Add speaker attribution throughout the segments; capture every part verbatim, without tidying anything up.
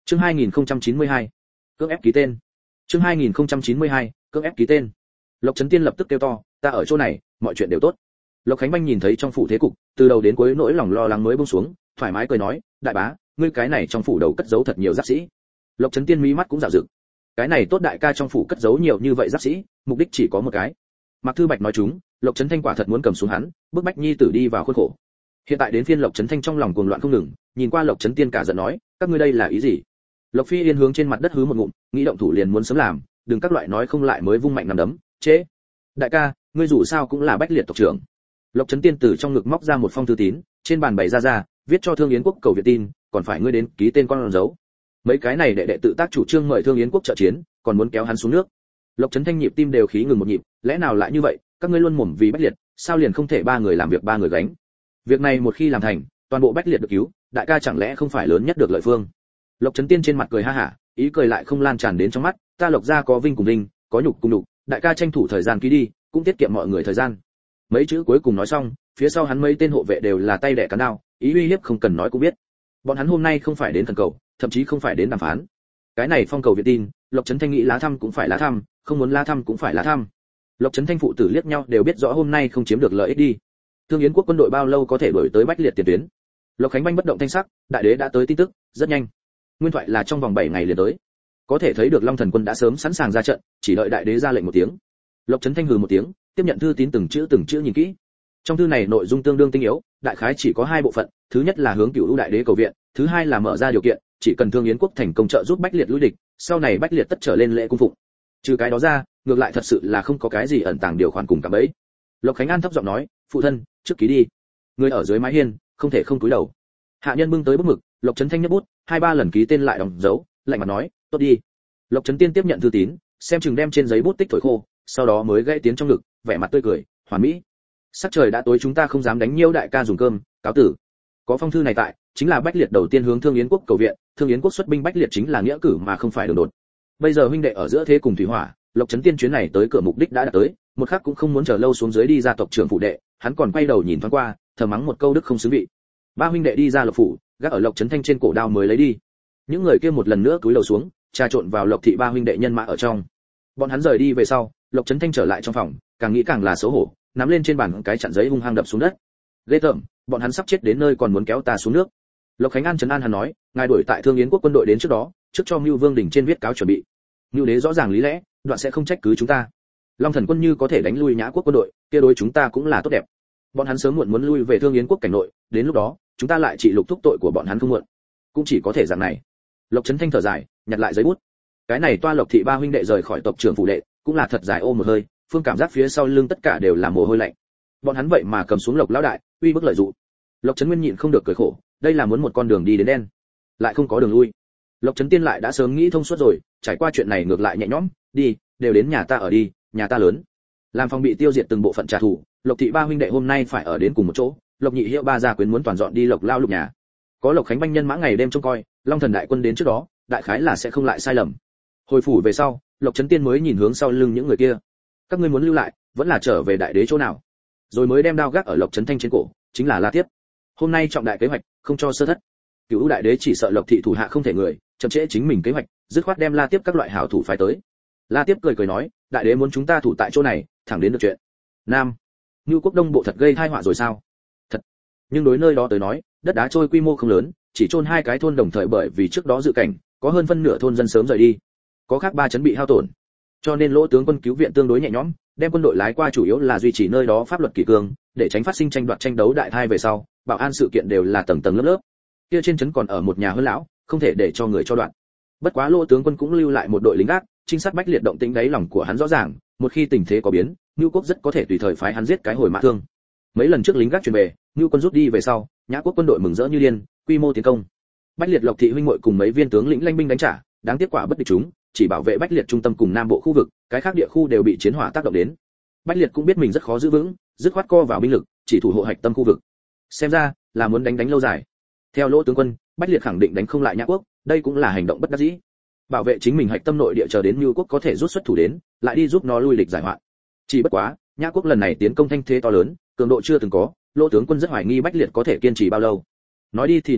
Speaker 1: Chương hai nghìn không trăm chín mươi hai, cưỡng ép ký tên. Chương hai nghìn không trăm chín mươi hai, cưỡng ép ký tên. Lộc Chấn Tiên lập tức kêu to, ta ở chỗ này, mọi chuyện đều tốt. Lộc Khánh Banh nhìn thấy trong phủ thế cục, từ đầu đến cuối nỗi lòng lo lắng mới buông xuống, thoải mái cười nói, đại bá, ngươi cái này trong phủ đầu cất giấu thật nhiều giáp sĩ. Lộc Chấn Tiên mí mắt cũng dạo dựng. Cái này tốt đại ca trong phủ cất giấu nhiều như vậy giáp sĩ, mục đích chỉ có một cái. Mạc Thư Bạch nói chúng, Lộc Chấn Thanh quả thật muốn cầm xuống hắn, bức bách nhi tử đi vào khuôn khổ. Hiện tại đến phiên Lộc Chấn Thanh trong lòng cuồng loạn không ngừng, nhìn qua Lộc Chấn Tiên cả giận nói, các ngươi đây là ý gì? Lộc Phi Yên hướng trên mặt đất hứ một ngụm, nghĩ động thủ liền muốn sớm làm, đừng các loại nói không lại mới vung mạnh nắm đấm, chế. Đại ca, ngươi dù sao cũng là Bách Liệt tộc trưởng. Lộc Chấn Tiên từ trong ngực móc ra một phong thư tín, trên bàn bày ra ra, viết cho Thương Yến Quốc cầu viện tin, còn phải ngươi đến ký tên con dấu. Mấy cái này đệ đệ tự tác chủ trương mời Thương Yến Quốc trợ chiến, còn muốn kéo hắn xuống nước. Lộc Chấn Thanh nhịp tim đều khí ngừng một nhịp, lẽ nào lại như vậy, các ngươi luôn mồm vì Bách Liệt, sao liền không thể ba người làm việc ba người gánh? Việc này một khi làm thành, toàn bộ Bách Liệt được cứu, đại ca chẳng lẽ không phải lớn nhất được lợi phương? Lộc Chấn Tiên trên mặt cười ha hả, ý cười lại không lan tràn đến trong mắt, ta Lộc gia có vinh cùng vinh, có nhục cùng nhục, đại ca tranh thủ thời gian ký đi, cũng tiết kiệm mọi người thời gian. Mấy chữ cuối cùng nói xong, phía sau hắn mấy tên hộ vệ đều là tay đẻ cán đao, ý uy hiếp không cần nói cũng biết. Bọn hắn hôm nay không phải đến thần cầu, thậm chí không phải đến đàm phán. Cái này phong cầu viện tin, Lộc Chấn Thanh nghĩ lá thăm cũng phải lá thăm, không muốn lá thăm cũng phải lá thăm. Lộc Chấn Thanh phụ tử liếc nhau đều biết rõ hôm nay không chiếm được lợi ích đi. Thương Yến Quốc quân đội bao lâu có thể đuổi tới Bách Liệt tiền tuyến? Lộc Khánh Banh bất động thanh sắc, đại đế đã tới tin tức, rất nhanh. Nguyên thoại là trong vòng bảy ngày liền tới. Có thể thấy được Long Thần quân đã sớm sẵn sàng ra trận, chỉ đợi đại đế ra lệnh một tiếng. Lộc Chấn Thanh hừ một tiếng, tiếp nhận thư tín từng chữ từng chữ nhìn kỹ. Trong thư này nội dung tương đương tinh yếu, đại khái chỉ có hai bộ phận, thứ nhất là hướng Cửu Lũ đại đế cầu viện, thứ hai là mở ra điều kiện, chỉ cần Thương Yến Quốc thành công trợ giúp Bách Liệt lui địch, sau này Bách Liệt tất trở lên lễ cung phụng. Trừ cái đó ra, ngược lại thật sự là không có cái gì ẩn tàng điều khoản cùng cả bấy. Lộc Khánh An thấp giọng nói, phụ thân, trước ký đi. Người ở dưới mái hiên, không thể không cúi đầu. Hạ nhân bưng tới bút mực, Lộc Chấn Thanh nhấc bút, hai ba lần ký tên lại đóng dấu, lạnh mặt nói, tốt đi. Lộc Chấn Tiên tiếp nhận thư tín, xem chừng đem trên giấy bút tích thổi khô, sau đó mới gãy tiến trong ngực, vẻ mặt tươi cười, hoàn mỹ. Sắc trời đã tối chúng ta không dám đánh nhiêu đại ca dùng cơm, cáo tử. Có phong thư này tại, chính là Bách Liệt đầu tiên hướng Thương Yến Quốc cầu viện, Thương Yến Quốc xuất binh Bách Liệt chính là nghĩa cử mà không phải đường đột. Bây giờ huynh đệ ở giữa thế cùng thủy hỏa, Lộc Chấn Tiên chuyến này tới cửa mục đích đã đạt tới, một khắc cũng không muốn chờ lâu xuống dưới đi ra tộc trưởng phụ đệ, hắn còn quay đầu nhìn thoáng qua, thầm mắng một câu đức không xứng vị. Ba huynh đệ đi ra Lộc phủ, gác ở Lộc Chấn Thanh trên cổ đao mới lấy đi. Những người kia một lần nữa cúi đầu xuống, trà trộn vào Lộc thị ba huynh đệ nhân mã ở trong. Bọn hắn rời đi về sau, Lộc Chấn Thanh trở lại trong phòng, càng nghĩ càng là xấu hổ, nắm lên trên bàn cái chặn giấy hung hăng đập xuống đất. Ghê tởm, bọn hắn sắp chết đến nơi còn muốn kéo ta xuống nước. Lộc Khánh An trấn an hắn nói, ngài đuổi tại Thương Yến Quốc quân đội đến trước đó, trước cho Mưu Vương đỉnh trên viết cáo chuẩn bị. Mưu đế rõ ràng lý lẽ, đoạn sẽ không trách cứ chúng ta. Long Thần quân như có thể đánh lui Nhã Quốc quân đội, kia đối chúng ta cũng là tốt đẹp. Bọn hắn sớm muộn muốn lui về Thương Yến Quốc cảnh nội, đến lúc đó, chúng ta lại trị lục thúc tội của bọn hắn không muộn. Cũng chỉ có thể dạng này. Lộc Chấn Thanh thở dài, nhặt lại giấy bút. Cái này toa Lộc thị ba huynh đệ rời khỏi tộc trưởng phủ đệ, cũng là thật dài ôm một hơi, phương cảm giác phía sau lưng tất cả đều là mồ hôi lạnh. Bọn hắn vậy mà cầm xuống Lộc lão đại, uy bức lợi dụng. Lộc Chấn Nguyên nhịn không được cười khổ, đây là muốn một con đường đi đến đen, lại không có đường lui. Lộc Chấn Tiên lại đã sớm nghĩ thông suốt rồi, trải qua chuyện này ngược lại nhẹ nhõm, đi, đều đến nhà ta ở đi, nhà ta lớn. Làm phòng bị tiêu diệt từng bộ phận trả thù, Lộc thị ba huynh đệ hôm nay phải ở đến cùng một chỗ, Lộc Nhị Hiệu ba gia quyến muốn toàn dọn đi Lộc lao lục nhà. Có Lộc Khánh Banh nhân mã ngày đêm trông coi, Long Thần đại quân đến trước đó, đại khái là sẽ không lại sai lầm. Hồi phủ về sau, Lộc Chấn Tiên mới nhìn hướng sau lưng những người kia. Các ngươi muốn lưu lại, vẫn là trở về đại đế chỗ nào? Rồi mới đem đao gác ở Lộc Chấn Thanh trên cổ, chính là La Tiếp. Hôm nay trọng đại kế hoạch, không cho sơ thất. Cửu đại đế chỉ sợ Lộc thị thủ hạ không thể người, chậm trễ chính mình kế hoạch, dứt khoát đem La Tiếp các loại hảo thủ phái tới. La Tiếp cười cười nói, đại đế muốn chúng ta thủ tại chỗ này, thẳng đến được chuyện. Nam, Nưu Quốc Đông bộ thật gây tai họa rồi sao? Thật. Nhưng đối nơi đó tới nói, đất đá trôi quy mô không lớn, chỉ chôn hai cái thôn đồng thời bởi vì trước đó dự cảnh, có hơn phân nửa thôn dân sớm rời đi. Có khác ba chấn bị hao tổn. Cho nên Lỗ tướng quân cứu viện tương đối nhẹ nhõm, đem quân đội lái qua chủ yếu là duy trì nơi đó pháp luật kỷ cương, để tránh phát sinh tranh đoạt tranh đấu đại thai về sau, bảo an sự kiện đều là tầng tầng lớp lớp. Kia trên trấn còn ở một nhà hơn lão, không thể để cho người cho đoạn. Bất quá Lỗ tướng quân cũng lưu lại một đội lính gác, trinh sát Bách Liệt động tĩnh đáy lòng của hắn rõ ràng, một khi tình thế có biến, Nưu Quốc rất có thể tùy thời phái hắn giết cái hồi mã thương. Mấy lần trước lính gác truyền về, Nưu quân rút đi về sau, Nhã Quốc quân đội mừng rỡ như điên, quy mô tiến công. Bách Liệt Lộc thị huynh muội cùng mấy viên tướng lĩnh lãnh binh đánh trả, đáng tiếc quả bất địch chúng, chỉ bảo vệ Bách Liệt trung tâm cùng nam bộ khu vực, cái khác địa khu đều bị chiến hỏa tác động đến. Bách Liệt cũng biết mình rất khó giữ vững, dứt khoát co vào binh lực, chỉ thủ hộ hạch tâm khu vực. Xem ra là muốn đánh đánh lâu dài. Theo Lỗ tướng quân, Bách Liệt khẳng định đánh không lại Nhã Quốc, đây cũng là hành động bất đắc dĩ. Bảo vệ chính mình hạch tâm nội địa chờ đến Nưu Quốc có thể rút xuất thủ đến, lại đi giúp nó lui lịch giải hoạn. Chỉ bất quá, Nhã Quốc lần này tiến công thanh thế to lớn, cường độ chưa từng có, Lỗ tướng quân rất hoài nghi Bách Liệt có thể kiên trì bao lâu. Nói đi thì nói lại,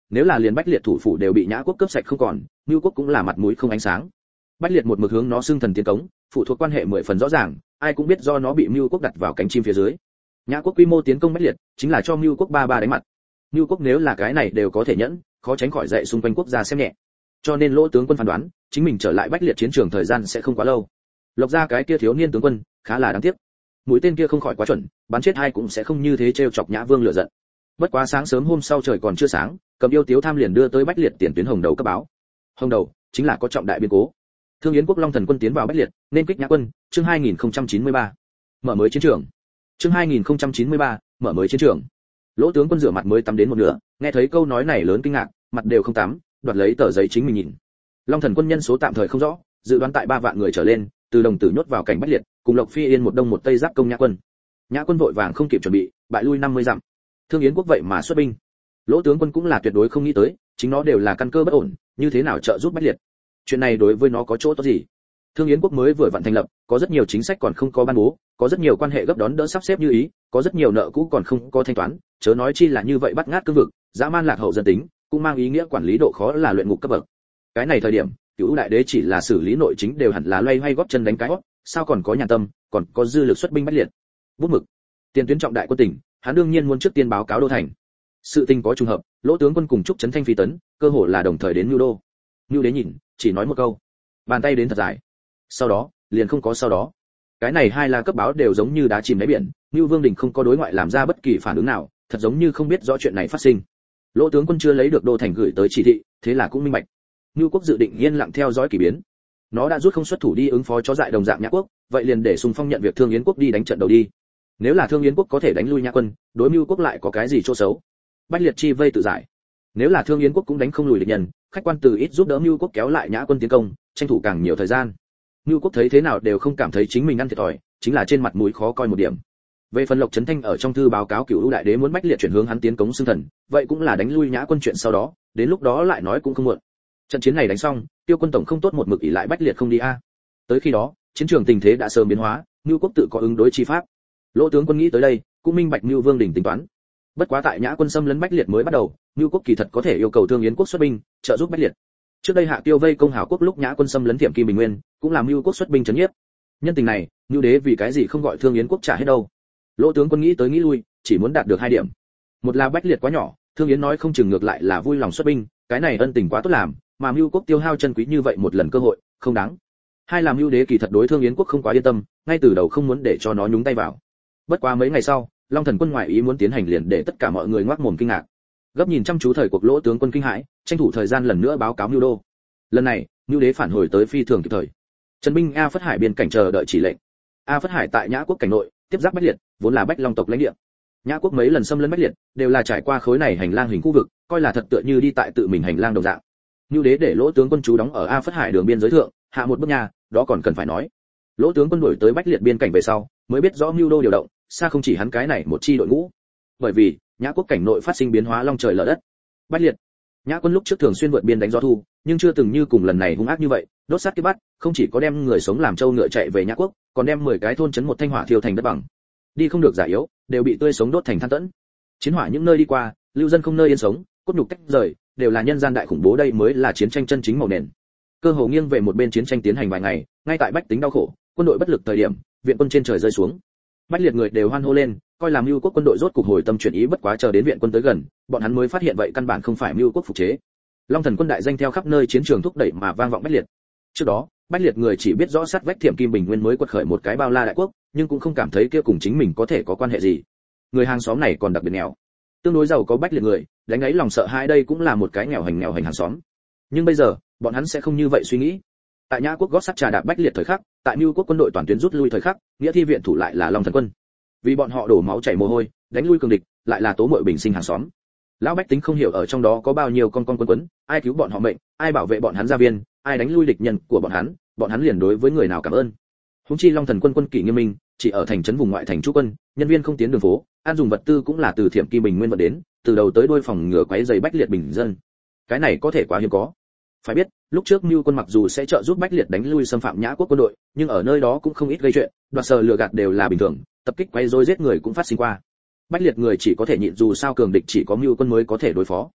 Speaker 1: nếu là liền Bách Liệt thủ phủ đều bị Nhã quốc cướp sạch không còn, Nưu quốc cũng là mặt mũi không ánh sáng. Bách Liệt một mực hướng nó xưng thần tiến cống, phụ thuộc quan hệ mười phần rõ ràng, ai cũng biết do nó bị Nưu quốc đặt vào cánh chim phía dưới. Nhã quốc quy mô tiến công Bách Liệt, chính là cho Nưu quốc ba ba đánh mặt. Nưu quốc nếu là cái này đều có thể nhẫn, khó tránh khỏi dạy xung quanh quốc gia xem nhẹ. Cho nên Lỗ tướng quân phán đoán, chính mình trở lại Bách Liệt chiến trường thời gian sẽ không quá lâu. Lộc ra cái kia thiếu niên tướng quân, khá là đáng tiếc. Mũi tên kia không khỏi quá chuẩn, bắn chết hai cũng sẽ không như thế trêu chọc Nhã Vương lửa giận. Bất quá sáng sớm hôm sau trời còn chưa sáng, Cầm Yêu Tiếu Tham liền đưa tới Bách Liệt tiền tuyến Hồng Đầu cấp báo. Hồng Đầu chính là có trọng đại biến cố. Thương Yến quốc Long Thần quân tiến vào Bách Liệt, nên kích Nhã quân, chương hai nghìn không trăm chín mươi ba. Mở mới chiến trường. Chương hai nghìn không trăm chín mươi ba, mở mới chiến trường. Lỗ tướng quân rửa mặt mới tắm đến một nửa, nghe thấy câu nói này lớn kinh ngạc, mặt đều không tắm, đoạt lấy tờ giấy chính mình nhìn. Long Thần quân nhân số tạm thời không rõ, dự đoán tại ba vạn người trở lên, từ đồng tử nhốt vào cảnh Bách Liệt, cùng Lộc Phi Yên một đông một tây giáp công Nhã quân. Nhã quân vội vàng không kịp chuẩn bị, bại lui năm mươi dặm. Thương Yến quốc vậy mà xuất binh. Lỗ tướng quân cũng là tuyệt đối không nghĩ tới, chính nó đều là căn cơ bất ổn, như thế nào trợ giúp Bách Liệt. Chuyện này đối với nó có chỗ tốt gì? Thương Yến quốc mới vừa vặn thành lập, có rất nhiều chính sách còn không có ban bố, có rất nhiều quan hệ gấp đón đỡ sắp xếp như ý, có rất nhiều nợ cũ còn không có thanh toán, chớ nói chi là như vậy bắt ngát cương vực, dã man lạc hậu dân tính, cũng mang ý nghĩa quản lý độ khó là luyện ngục cấp bậc. Cái này thời điểm, Cửu đại đế chỉ là xử lý nội chính đều hẳn là loay hoay góp chân đánh cái hót, sao còn có nhàn tâm, còn có dư lực xuất binh Bách Liệt. Bút mực. Tiền tuyến trọng đại quân tỉnh, hắn đương nhiên muốn trước tiên báo cáo đô thành. Sự tình có trùng hợp, Lỗ tướng quân cùng Trúc Trấn Thanh phi tấn, cơ hội là đồng thời đến Nưu đô. Nưu đế nhìn, chỉ nói một câu, bàn tay đến thật dài. Sau đó, liền không có sau đó. Cái này hai là cấp báo đều giống như đá chìm đáy biển, Nưu Vương Đình không có đối ngoại làm ra bất kỳ phản ứng nào, thật giống như không biết rõ chuyện này phát sinh. Lỗ tướng quân chưa lấy được đô thành gửi tới chỉ thị, thế là cũng minh bạch. Nưu quốc dự định yên lặng theo dõi kỳ biến. Nó đã rút không xuất thủ đi ứng phó chó dại đồng dạng Nhã quốc, vậy liền để Sùng Phong nhận việc Thương Yến quốc đi đánh trận đầu đi. Nếu là Thương Yến quốc có thể đánh lui Nhã quân, đối Nưu quốc lại có cái gì chỗ xấu? Bách Liệt chi vây tự giải. Nếu là Thương Yến quốc cũng đánh không lùi địch nhân, khách quan từ ít giúp đỡ Nưu quốc kéo lại Nhã quân tiến công, tranh thủ càng nhiều thời gian. Nưu quốc thấy thế nào đều không cảm thấy chính mình ăn thiệt thòi, chính là trên mặt mũi khó coi một điểm. Về phần Lộc Trấn Thanh ở trong thư báo cáo Cửu đại đế muốn Bách Liệt chuyển hướng hắn tiến cống xưng thần, vậy cũng là đánh lui Nhã quân chuyện sau đó, đến lúc đó lại nói cũng không muộn. Trận chiến này đánh xong, Tiêu quân tổng không tốt một mực ỷ lại Bách Liệt không đi a. Tới khi đó, chiến trường tình thế đã sớm biến hóa, Nưu quốc tự có ứng đối chi pháp. Lỗ tướng quân nghĩ tới đây, cũng minh bạch Nưu Vương đỉnh tính toán. Bất quá tại Nhã quân xâm lấn Bách Liệt mới bắt đầu, Nưu quốc kỳ thật có thể yêu cầu Thương Yến quốc xuất binh, trợ giúp Bách Liệt. Trước đây Hạ Tiêu vây công Hảo quốc lúc Nhã quân xâm lấn Thiểm Kim Bình Nguyên, cũng làm Nưu quốc xuất binh trấn nhiếp. Nhân tình này, Nưu đế vì cái gì không gọi Thương Yến quốc trả hết đâu? Lỗ tướng quân nghĩ tới nghĩ lui, chỉ muốn đạt được hai điểm. Một là Bách Liệt quá nhỏ, Thương Yến nói không chừng ngược lại là vui lòng xuất binh, cái này ân tình quá tốt làm, mà Nưu quốc tiêu hao chân quý như vậy một lần cơ hội, không đáng. Hai là Nưu đế kỳ thật đối Thương Yến quốc không quá yên tâm, ngay từ đầu không muốn để cho nó nhúng tay vào. Bất quá mấy ngày sau, Long Thần quân ngoại ý muốn tiến hành liền để tất cả mọi người ngoác mồm kinh ngạc. Gấp nhìn chăm chú thời cuộc Lỗ tướng quân kinh hãi, tranh thủ thời gian lần nữa báo cáo Nưu đô. Lần này, Nưu đế phản hồi tới phi thường kịp thời. Trần binh A Phất Hải biên cảnh chờ đợi chỉ lệnh. A Phất Hải tại Nhã quốc cảnh nội, tiếp giáp Bách Liệt, vốn là Bách Long tộc lãnh địa. Nhã quốc mấy lần xâm lấn Bách Liệt, đều là trải qua khối này hành lang hình khu vực, coi là thật tựa như đi tại tự mình hành lang đồng dạng. Nưu đế để Lỗ tướng quân trú đóng ở A Phất Hải đường biên giới thượng, hạ một bước nhà, đó còn cần phải nói. Lỗ tướng quân đuổi tới Bách Liệt biên cảnh về sau, mới biết rõ Nưu đô điều động, xa không chỉ hắn cái này một chi đội ngũ. Bởi vì, Nhã quốc cảnh nội phát sinh biến hóa long trời lở đất. Bách Liệt, Nhã quân lúc trước thường xuyên vượt biên đánh gió thu, nhưng chưa từng như cùng lần này hung ác như vậy, đốt sát cái bắt, không chỉ có đem người sống làm trâu ngựa chạy về Nhã quốc, còn đem mười cái thôn trấn một thanh hỏa thiêu thành đất bằng. Đi không được giả yếu, đều bị tươi sống đốt thành than tẫn. Chiến hỏa những nơi đi qua, lưu dân không nơi yên sống, cốt nhục tách rời, đều là nhân gian đại khủng bố, đây mới là chiến tranh chân chính màu nền. Cơ hồ nghiêng về một bên chiến tranh tiến hành vài ngày, ngay tại bách tính đau khổ, quân đội bất lực thời điểm, viện quân trên trời rơi xuống. Bách Liệt người đều hoan hô lên, coi làm Nưu quốc quân đội rốt cục hồi tâm chuyển ý, bất quá chờ đến viện quân tới gần, bọn hắn mới phát hiện vậy căn bản không phải Nưu quốc phục chế. Long Thần quân đại danh theo khắp nơi chiến trường thúc đẩy mà vang vọng Bách Liệt. Trước đó, Bách Liệt người chỉ biết rõ sát vách Thiểm Kim Bình Nguyên mới quật khởi một cái bao la đại quốc, nhưng cũng không cảm thấy kia cùng chính mình có thể có quan hệ gì. Người hàng xóm này còn đặc biệt nghèo. Tương đối giàu có Bách Liệt người, đánh ấy lòng sợ hãi đây cũng là một cái nghèo hành nghèo hành hàng xóm. Nhưng bây giờ, bọn hắn sẽ không như vậy suy nghĩ. Tại Nhã quốc gót sắt trà đạp Bách Liệt thời khắc, tại Nưu quốc quân đội toàn tuyến rút lui thời khắc, nghĩa thi viện thủ lại là Long Thần quân. Vì bọn họ đổ máu chảy mồ hôi, đánh lui cường địch, lại là tố muội bình sinh hàng xóm. Lão bách tính không hiểu ở trong đó có bao nhiêu con con quấn quấn, ai cứu bọn họ mệnh, ai bảo vệ bọn hắn gia viên, ai đánh lui địch nhân của bọn hắn, bọn hắn liền đối với người nào cảm ơn. Húng chi Long Thần quân quân kỷ nghiêm minh, chỉ ở thành trấn vùng ngoại thành trú quân, nhân viên không tiến đường phố, ăn dùng vật tư cũng là từ Thiểm Kim Bình Nguyên vận đến, từ đầu tới đuôi phòng ngừa quấy rầy Bách Liệt bình dân. Cái này có thể quá hiếm có. Phải biết, lúc trước Nưu quân mặc dù sẽ trợ giúp Bách Liệt đánh lui xâm phạm Nhã quốc quân đội, nhưng ở nơi đó cũng không ít gây chuyện, đoạt sờ lừa gạt đều là bình thường, tập kích quấy rối giết người cũng phát sinh qua. Bách Liệt người chỉ có thể nhịn, dù sao cường địch chỉ có Nưu quân mới có thể đối phó.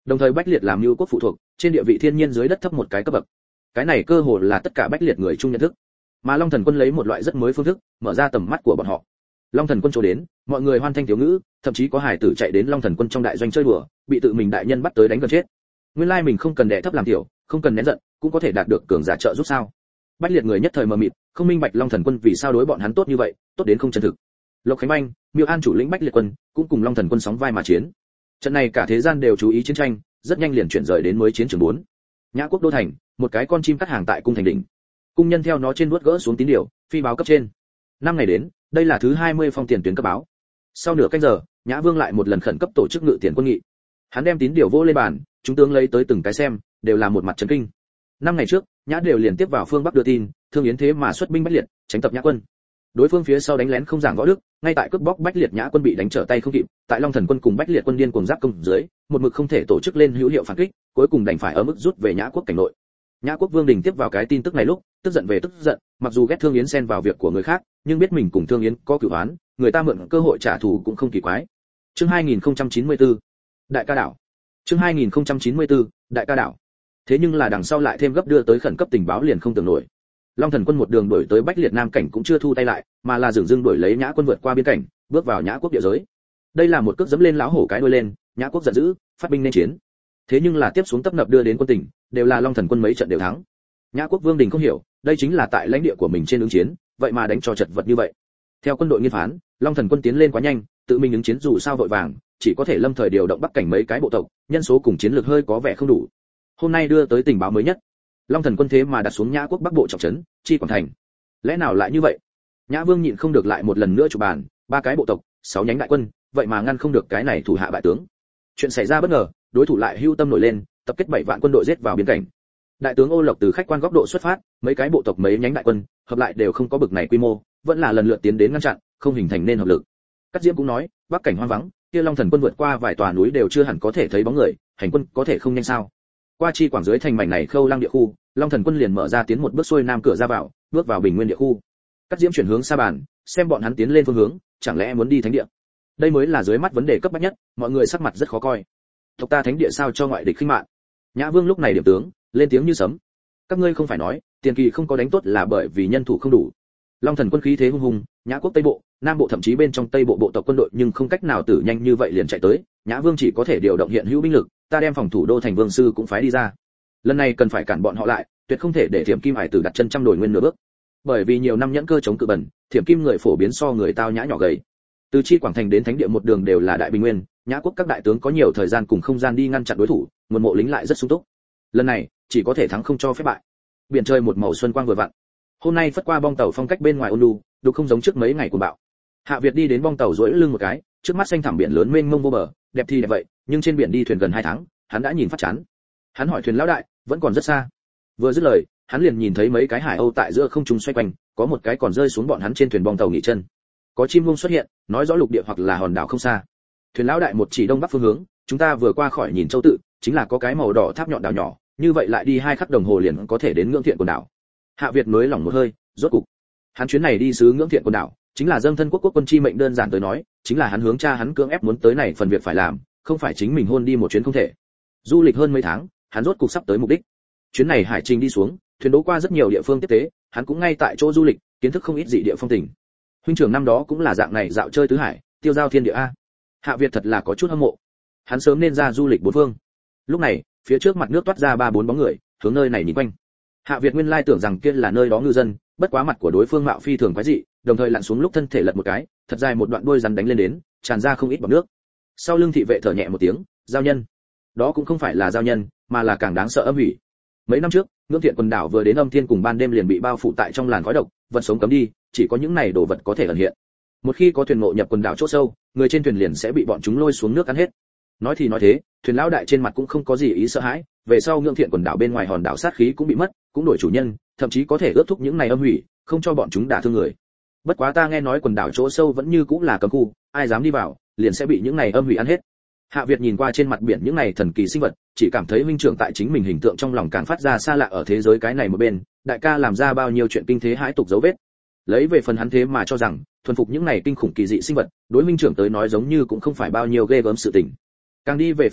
Speaker 1: Đồng thời Bách Liệt làm Nưu quốc phụ thuộc, trên địa vị thiên nhiên dưới đất thấp một cái cấp bậc. Cái này cơ hồ là tất cả Bách Liệt người chung nhận thức. Mà Long Thần quân lấy một loại rất mới phương thức, mở ra tầm mắt của bọn họ. Long Thần quân chỗ đến, mọi người hoan thanh thiếu ngữ, thậm chí có hải tử chạy đến Long Thần quân trong đại doanh chơi đùa, bị tự mình đại nhân bắt tới đánh gần chết. Nguyên lai mình không cần đè thấp làm tiểu, không cần nén giận, cũng có thể đạt được cường giả trợ giúp sao? Bách Liệt người nhất thời mờ mịt, không minh bạch Long Thần quân vì sao đối bọn hắn tốt như vậy, tốt đến không chân thực. Lộc Khánh Banh, Miêu An chủ lĩnh Bách Liệt quân, cũng cùng Long Thần quân sóng vai mà chiến. Trận này cả thế gian đều chú ý chiến tranh, rất nhanh liền chuyển rời đến mới chiến trường bốn. Nhã quốc đô thành, một cái con chim cắt hàng tại cung thành đỉnh. Cung nhân theo nó trên vuốt gỡ xuống tín điều, phi báo cấp trên. Năm ngày đến, đây là thứ hai mươi phong tiền tuyến cấp báo. Sau nửa canh giờ, Nhã Vương lại một lần khẩn cấp tổ chức ngự tiền quân nghị. Hắn đem tín điều vô lên bàn, chúng tướng lấy tới từng cái xem, đều là một mặt chấn kinh. Năm ngày trước, Nhã đều liền tiếp vào phương Bắc đưa tin, Thương Yến thế mà xuất binh Bách Liệt, tránh tập Nhã quân. Đối phương phía sau đánh lén không giảng võ đức, ngay tại cướp bóc Bách Liệt Nhã quân bị đánh trở tay không kịp, tại Long Thần quân cùng Bách Liệt quân điên cuồng giáp công dưới, một mực không thể tổ chức lên hữu hiệu phản kích, cuối cùng đành phải ở mức rút về Nhã quốc cảnh nội. Nhã quốc Vương Đình tiếp vào cái tin tức này lúc, tức giận về tức giận, mặc dù ghét Thương Yến xen vào việc của người khác, nhưng biết mình cùng Thương Yến có cửu oán, người ta mượn cơ hội trả thù cũng không kỳ quái. Chương hai nghìn không trăm chín mươi tư, Đại ca đảo. Chương hai nghìn không trăm chín mươi tư, Đại ca đảo. Thế nhưng là đằng sau lại thêm gấp đưa tới khẩn cấp tình báo liền không tưởng nổi. Long Thần quân một đường đuổi tới Bách Liệt Nam cảnh cũng chưa thu tay lại, mà là dừng dưng đuổi lấy Nhã quân vượt qua biên cảnh, bước vào Nhã quốc địa giới. Đây là một cước dẫm lên lão hổ cái đuôi lên, Nhã quốc giận dữ, phát binh nên chiến. Thế nhưng là tiếp xuống tấp nập đưa đến quân tỉnh, đều là Long Thần quân mấy trận đều thắng. Nhã quốc Vương Đình không hiểu, đây chính là tại lãnh địa của mình trên ứng chiến, vậy mà đánh cho chật vật như vậy. Theo quân đội nghiên phán, Long Thần quân tiến lên quá nhanh, tự mình ứng chiến dù sao vội vàng, chỉ có thể lâm thời điều động bắc cảnh mấy cái bộ tộc, nhân số cùng chiến lược hơi có vẻ không đủ. Hôm nay đưa tới tình báo mới nhất, Long Thần quân thế mà đặt xuống Nhã quốc bắc bộ trọng trấn, Chi Quảng thành. Lẽ nào lại như vậy? Nhã Vương nhịn không được lại một lần nữa chụp bàn, ba cái bộ tộc, sáu nhánh đại quân, vậy mà ngăn không được cái này thủ hạ bại tướng. Chuyện xảy ra bất ngờ, đối thủ lại hưu tâm nổi lên, tập kết bảy vạn quân đội giết vào biên cảnh. Đại tướng Ô Lộc từ khách quan góc độ xuất phát, mấy cái bộ tộc mấy nhánh đại quân, hợp lại đều không có bực này quy mô, vẫn là lần lượt tiến đến ngăn chặn, không hình thành nên hợp lực. Cát Diễm cũng nói, bắc cảnh hoang vắng, kia Long Thần quân vượt qua vài tòa núi đều chưa hẳn có thể thấy bóng người, hành quân có thể không nhanh sao? Qua Chi Quảng dưới thành mảnh này Khâu Lăng địa khu, Long Thần quân liền mở ra tiến một bước xuôi nam cửa ra vào, bước vào Bình Nguyên địa khu. Cát Diễm chuyển hướng xa bàn, xem bọn hắn tiến lên phương hướng, chẳng lẽ muốn đi thánh địa? Đây mới là dưới mắt vấn đề cấp bách nhất, mọi người sắc mặt rất khó coi. Tộc ta thánh địa sao cho ngoại địch khinh mạn? Nhã Vương lúc này điểm tướng, lên tiếng như sấm. Các ngươi không phải nói, tiền kỳ không có đánh tốt là bởi vì nhân thủ không đủ. Long Thần quân khí thế hung hùng, Nhã quốc tây bộ, nam bộ thậm chí bên trong tây bộ bộ tộc quân đội nhưng không cách nào tử nhanh như vậy liền chạy tới, Nhã Vương chỉ có thể điều động hiện hữu binh lực, ta đem phòng thủ đô thành Vương sư cũng phái đi ra. Lần này cần phải cản bọn họ lại, tuyệt không thể để Thiểm Kim Hải tử đặt chân trăm đổi nguyên nửa bước. Bởi vì nhiều năm nhẫn cơ chống cự bẩn, Thiểm Kim người phổ biến so người tao nhã nhỏ gầy. Từ Chi Quảng thành đến thánh địa một đường đều là đại bình nguyên, Nhã quốc các đại tướng có nhiều thời gian cùng không gian đi ngăn chặn đối thủ, nguồn mộ lính lại rất sung túc. Lần này, chỉ có thể thắng không cho phép bại. Biển trời một màu xuân quang vừa vặn. Hôm nay phất qua bong tàu phong cách bên ngoài ôn nhu, đục không giống trước mấy ngày của bão. Hạ Việt đi đến bong tàu duỗi lưng một cái, trước mắt xanh thẳm biển lớn mênh mông vô bờ, đẹp thì đẹp vậy, nhưng trên biển đi thuyền gần hai tháng, hắn đã nhìn phát chán. Hắn hỏi thuyền lão đại, vẫn còn rất xa. Vừa dứt lời, hắn liền nhìn thấy mấy cái hải âu tại giữa không trung xoay quanh, có một cái còn rơi xuống bọn hắn trên thuyền bong tàu nghỉ chân. Có chim muông xuất hiện, nói rõ lục địa hoặc là hòn đảo không xa. Thuyền lão đại một chỉ đông bắc phương hướng, chúng ta vừa qua khỏi nhìn châu tự, chính là có cái màu đỏ tháp nhọn đảo nhỏ, như vậy lại đi hai khắc đồng hồ liền có thể đến Ngưỡng Thiện quần đảo. Hạ Việt nới lỏng một hơi, rốt cục. Hắn chuyến này đi xứ Ngưỡng Thiện quần đảo, chính là dâng thân quốc quốc quân chi mệnh, đơn giản tới nói, chính là hắn hướng cha hắn cưỡng ép muốn tới này phần việc phải làm, không phải chính mình hôn đi một chuyến không thể. Du lịch hơn mấy tháng, hắn rốt cục sắp tới mục đích. Chuyến này hải trình đi xuống, thuyền đỗ qua rất nhiều địa phương tiếp tế, hắn cũng ngay tại chỗ du lịch, kiến thức không ít dị địa phong tình. Huynh trưởng năm đó cũng là dạng này dạo chơi tứ hải, tiêu giao thiên địa a. Hạ Việt thật là có chút hâm mộ. Hắn sớm nên ra du lịch bốn phương. Lúc này, phía trước mặt nước toát ra ba bốn bóng người, hướng nơi này nhìn quanh. Hạ Việt nguyên lai tưởng rằng kia là nơi đó ngư dân, bất quá mặt của đối phương mạo phi thường quái dị, đồng thời lặn xuống lúc thân thể lật một cái, thật dài một đoạn đuôi rắn đánh lên đến, tràn ra không ít bọt nước. Sau lưng thị vệ thở nhẹ một tiếng, giao nhân. Đó cũng không phải là giao nhân, mà là càng đáng sợ âm hủy. Mấy năm trước, Ngưỡng Thiện quần đảo vừa đến âm thiên cùng ban đêm liền bị bao phủ tại trong làn khói độc, vật sống cấm đi, chỉ có những này đồ vật có thể ẩn hiện. Một khi có thuyền ngộ nhập quần đảo chỗ sâu, người trên thuyền liền sẽ bị bọn chúng lôi xuống nước ăn hết. Nói thì nói thế, thuyền lão đại trên mặt cũng không có gì ý sợ hãi, về sau Ngưỡng Thiện quần đảo bên ngoài hòn đảo sát khí cũng bị mất, cũng đổi chủ nhân, thậm chí có thể ước thúc những này âm hủy, không cho bọn chúng đả thương người. Bất quá ta nghe nói quần đảo chỗ sâu vẫn như cũng là cấm khu, ai dám đi vào, liền sẽ bị những này âm hủy ăn hết. Hạ Việt nhìn qua trên mặt biển những này thần kỳ sinh vật, chỉ cảm thấy huynh trưởng tại chính mình hình tượng trong lòng càng phát ra xa lạ ở thế giới cái này một bên, đại ca làm ra bao nhiêu chuyện kinh thế hãi tục dấu vết. Lấy về phần hắn thế mà cho rằng, thuần phục những này kinh khủng kỳ dị sinh vật, đối huynh trưởng tới nói giống như cũng không phải bao nhiêu ghê gớm sự tình. Càng đi về phía trước,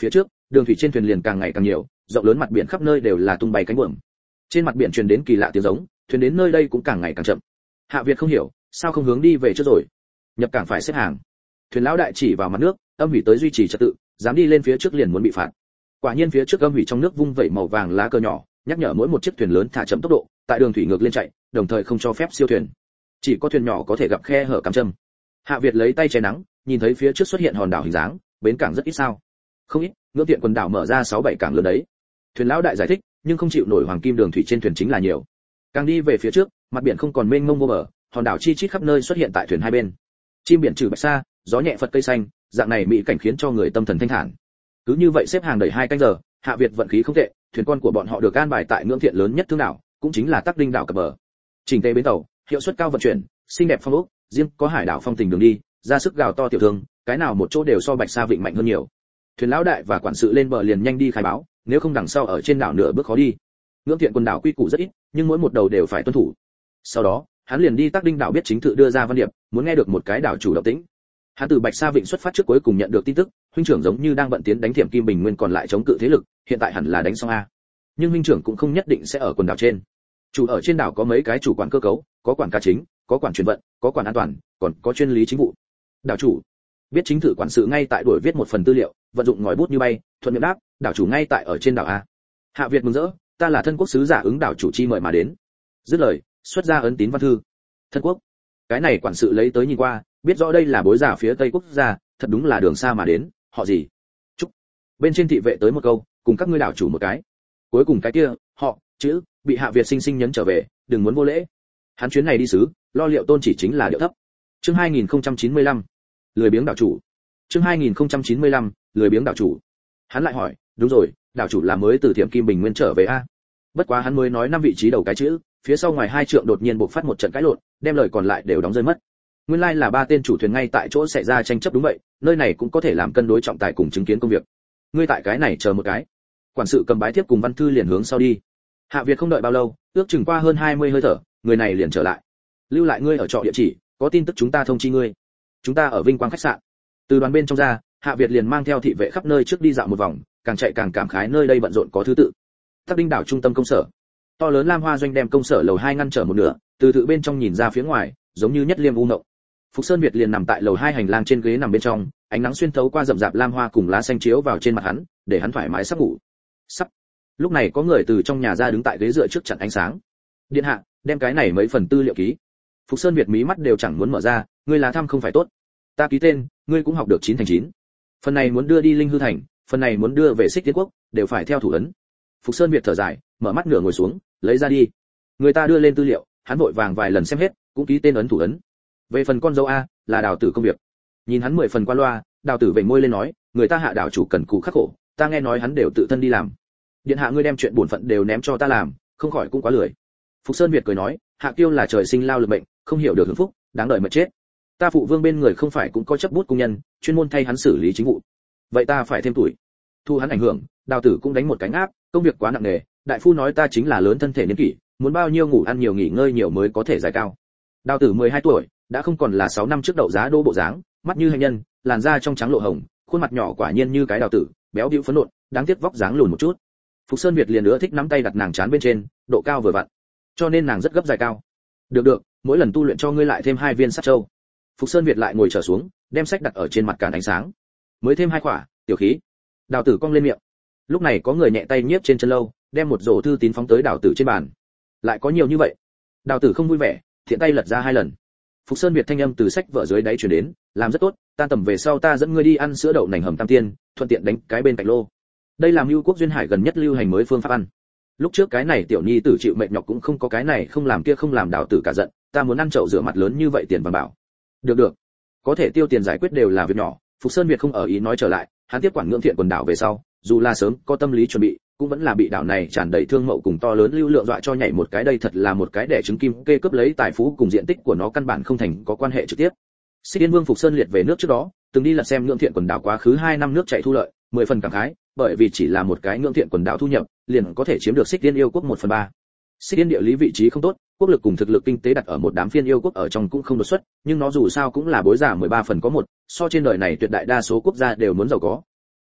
Speaker 1: đường thủy trên thuyền liền càng ngày càng nhiều, rộng lớn mặt biển khắp nơi đều là tung bay cánh buồm. Trên mặt biển truyền đến kỳ lạ tiếng giống, thuyền đến nơi đây cũng càng ngày càng chậm. Hạ Việt không hiểu, sao không hướng đi về trước rồi? Nhập cảng phải xếp hàng. Thuyền lão đại chỉ vào mặt nước, âm hủy tới duy trì trật tự, dám đi lên phía trước liền muốn bị phạt. Quả nhiên phía trước âm hủy trong nước vung vẩy màu vàng lá cờ nhỏ, nhắc nhở mỗi một chiếc thuyền lớn thả chậm tốc độ, tại đường thủy ngược lên chạy, đồng thời không cho phép siêu thuyền. Chỉ có thuyền nhỏ có thể gặp khe hở cắm châm. Hạ Việt lấy tay che nắng, nhìn thấy phía trước xuất hiện hòn đảo hình dáng, bến cảng rất ít sao? Không ít, ngưỡng tiện quần đảo mở ra sáu bảy cảng lớn đấy. Thuyền lão đại giải thích, nhưng không chịu nổi hoàng kim đường thủy trên thuyền chính là nhiều. Càng đi về phía trước, mặt biển không còn mênh mông vô bờ, hòn đảo chi chít khắp nơi xuất hiện tại thuyền hai bên. Chim biển trừ bạch sa, gió nhẹ phật cây xanh, dạng này mỹ cảnh khiến cho người tâm thần thanh thản. Cứ như vậy xếp hàng đợi hai canh giờ, Hạ Việt vận khí không tệ, thuyền con của bọn họ được an bài tại ngưỡng thiện lớn nhất thương đảo, cũng chính là Tắc Đinh đảo cập bờ. Chỉnh tề bến tàu, hiệu suất cao vận chuyển, xinh đẹp phong ốc, riêng có hải đảo phong tình đường đi, ra sức gào to tiểu thương, cái nào một chỗ đều so bạch sa vịnh mạnh hơn nhiều. Thuyền lão đại và quản sự lên bờ liền nhanh đi khai báo, nếu không đằng sau ở trên đảo nửa bước khó đi. Ngưỡng thiện quần đảo quy củ rất ít, nhưng mỗi một đầu đều phải tuân thủ. Sau đó, hắn liền đi Tắc Đinh đảo biết chính tự đưa ra văn điệp, muốn nghe được một cái đảo chủ động tĩnh. Hắn từ Bạch Sa Vịnh xuất phát trước cuối cùng nhận được tin tức, huynh trưởng giống như đang bận tiến đánh Thiểm Kim Bình Nguyên còn lại chống cự thế lực, hiện tại hẳn là đánh xong a. Nhưng huynh trưởng cũng không nhất định sẽ ở quần đảo trên. Chủ ở trên đảo có mấy cái chủ quản cơ cấu, có quản cá chính, có quản chuyển vận, có quản an toàn, còn có chuyên lý chính vụ. Đảo chủ biết chính tự quản sự ngay tại đuổi viết một phần tư liệu, vận dụng ngòi bút như bay, thuận miệng đáp, đảo chủ ngay tại ở trên đảo a. Hạ Việt mừng rỡ, ta là thân quốc sứ giả ứng đảo chủ chi mời mà đến. Dứt lời, xuất ra ấn tín văn thư. Thân quốc. Cái này quản sự lấy tới nhìn qua, biết rõ đây là bối giả phía Tây quốc gia, thật đúng là đường xa mà đến, họ gì? Trúc. Bên trên thị vệ tới một câu, cùng các ngươi đảo chủ một cái. Cuối cùng cái kia, họ, chữ, bị Hạ Việt sinh sinh nhấn trở về, đừng muốn vô lễ. Hắn chuyến này đi sứ, lo liệu tôn chỉ chính là điệu thấp. Chương hai nghìn không trăm chín mươi lăm, lười biếng đảo chủ. Chương hai nghìn không trăm chín mươi lăm, lười biếng đảo chủ. Hắn lại hỏi, đúng rồi, đảo chủ là mới từ Thiểm Kim Bình Nguyên trở về a? Bất quá hắn mới nói năm vị trí đầu cái chữ, phía sau ngoài hai trượng đột nhiên bộc phát một trận cãi lộn, đem lời còn lại đều đóng rơi mất. Nguyên lai là ba tên chủ thuyền ngay tại chỗ xảy ra tranh chấp đúng vậy, nơi này cũng có thể làm cân đối trọng tài cùng chứng kiến công việc. Ngươi tại cái này chờ một cái. Quản sự cầm bái thiếp cùng văn thư liền hướng sau đi. Hạ Việt không đợi bao lâu, ước chừng qua hơn hai mươi hơi thở, người này liền trở lại. Lưu lại ngươi ở trọ địa chỉ, có tin tức chúng ta thông chi ngươi. Chúng ta ở Vinh Quang khách sạn. Từ đoàn bên trong ra, Hạ Việt liền mang theo thị vệ khắp nơi trước đi dạo một vòng, càng chạy càng cảm khái nơi đây bận rộn có thứ tự. Tắc Đinh đảo trung tâm công sở. To lớn lam hoa doanh đem công sở lầu hai ngăn trở một nửa, từ tự bên trong nhìn ra phía ngoài, giống như nhất liêm u ngộng. Phục Sơn Việt liền nằm tại lầu hai hành lang trên ghế nằm bên trong, ánh nắng xuyên thấu qua rậm rạp lam hoa cùng lá xanh chiếu vào trên mặt hắn, để hắn thoải mái sắp ngủ. Sắp. Lúc này có người từ trong nhà ra đứng tại ghế dựa trước chặn ánh sáng. Điện hạ, đem cái này mấy phần tư liệu ký. Phục Sơn Việt mí mắt đều chẳng muốn mở ra, ngươi lá thăm không phải tốt. Ta ký tên, ngươi cũng học được chín thành chín. Phần này muốn đưa đi Linh Hư thành, phần này muốn đưa về Xích Tiến quốc, đều phải theo thủ ấn. Phục Sơn Việt thở dài, mở mắt nửa ngồi xuống, lấy ra đi. Người ta đưa lên tư liệu, hắn vội vàng vài lần xem hết, cũng ký tên ấn thủ ấn. Về phần con dâu a, là Đào Tử công việc. Nhìn hắn mười phần qua loa, Đào Tử vểnh môi lên nói, người ta Hạ đảo chủ cần cù khắc khổ, ta nghe nói hắn đều tự thân đi làm. Điện hạ ngươi đem chuyện bổn phận đều ném cho ta làm, không khỏi cũng quá lười. Phục Sơn Việt cười nói, Hạ Kiêu là trời sinh lao lực bệnh, không hiểu được hưởng phúc, đáng đợi mà chết. Ta phụ vương bên người không phải cũng có chấp bút công nhân, chuyên môn thay hắn xử lý chính vụ. Vậy ta phải thêm tuổi. Thu hắn ảnh hưởng, Đào Tử cũng đánh một cái áp, công việc quá nặng nề, đại phu nói ta chính là lớn thân thể niên kỷ, muốn bao nhiêu ngủ ăn nhiều nghỉ ngơi nhiều mới có thể giải cao. Đào Tử mười hai tuổi, đã không còn là sáu năm trước đậu giá đô bộ dáng, mắt như hành nhân, làn da trong trắng lộ hồng, khuôn mặt nhỏ quả nhiên như cái Đào Tử, béo bĩu phấn nộn, đáng tiếc vóc dáng lùn một chút. Phục Sơn Việt liền nữa thích nắm tay đặt nàng chán bên trên, độ cao vừa vặn, cho nên nàng rất gấp dài cao. Được được, mỗi lần tu luyện cho ngươi lại thêm hai viên sắt châu. Phục Sơn Việt lại ngồi trở xuống, đem sách đặt ở trên mặt cản ánh sáng. Mới thêm hai quả, tiểu khí. Đào Tử cong lên miệng. Lúc này có người nhẹ tay nhiếp trên chân lâu, đem một rổ thư tín phóng tới Đào Tử trên bàn. Lại có nhiều như vậy. Đào Tử không vui vẻ, thiện tay lật ra hai lần. Phục Sơn Việt thanh âm từ sách vở dưới đáy truyền đến, làm rất tốt, tan tầm về sau ta dẫn ngươi đi ăn sữa đậu nành hầm tam tiên, thuận tiện đánh cái bên cạnh lô. Đây là Mưu Quốc duyên hải gần nhất lưu hành mới phương pháp ăn. Lúc trước cái này tiểu nhi tử chịu mệt nhọc cũng không có cái này không làm kia không làm, Đào Tử cả giận, ta muốn ăn chậu rửa mặt lớn như vậy tiền vàng bảo. Được được, có thể tiêu tiền giải quyết đều là việc nhỏ. Phục Sơn Việt không ở ý nói trở lại, hắn tiếp quản ngưỡng thiện quần đảo về sau, dù là sớm có tâm lý chuẩn bị, cũng vẫn là bị đảo này tràn đầy thương mậu cùng to lớn lưu lượng dọa cho nhảy một cái. Đây thật là một cái đẻ trứng kim kê cướp lấy tài phú cùng diện tích của nó căn bản không thành có quan hệ trực tiếp. Xích Yên Vương Phục Sơn Liệt về nước trước đó, từng đi lật xem ngưỡng thiện quần đảo quá khứ hai năm nước chảy thu lợi, mười phần cảm khái, bởi vì chỉ là một cái ngưỡng thiện quần đảo thu nhập, liền có thể chiếm được Xích Yên yêu quốc một phần ba. Xích Yên địa lý vị trí không tốt, quốc lực cùng thực lực kinh tế đặt ở một đám phiên yêu quốc ở trong cũng không đột xuất, nhưng nó dù sao cũng là bối giả mười ba phần có một, so trên đời này tuyệt đại đa số quốc gia đều muốn giàu có.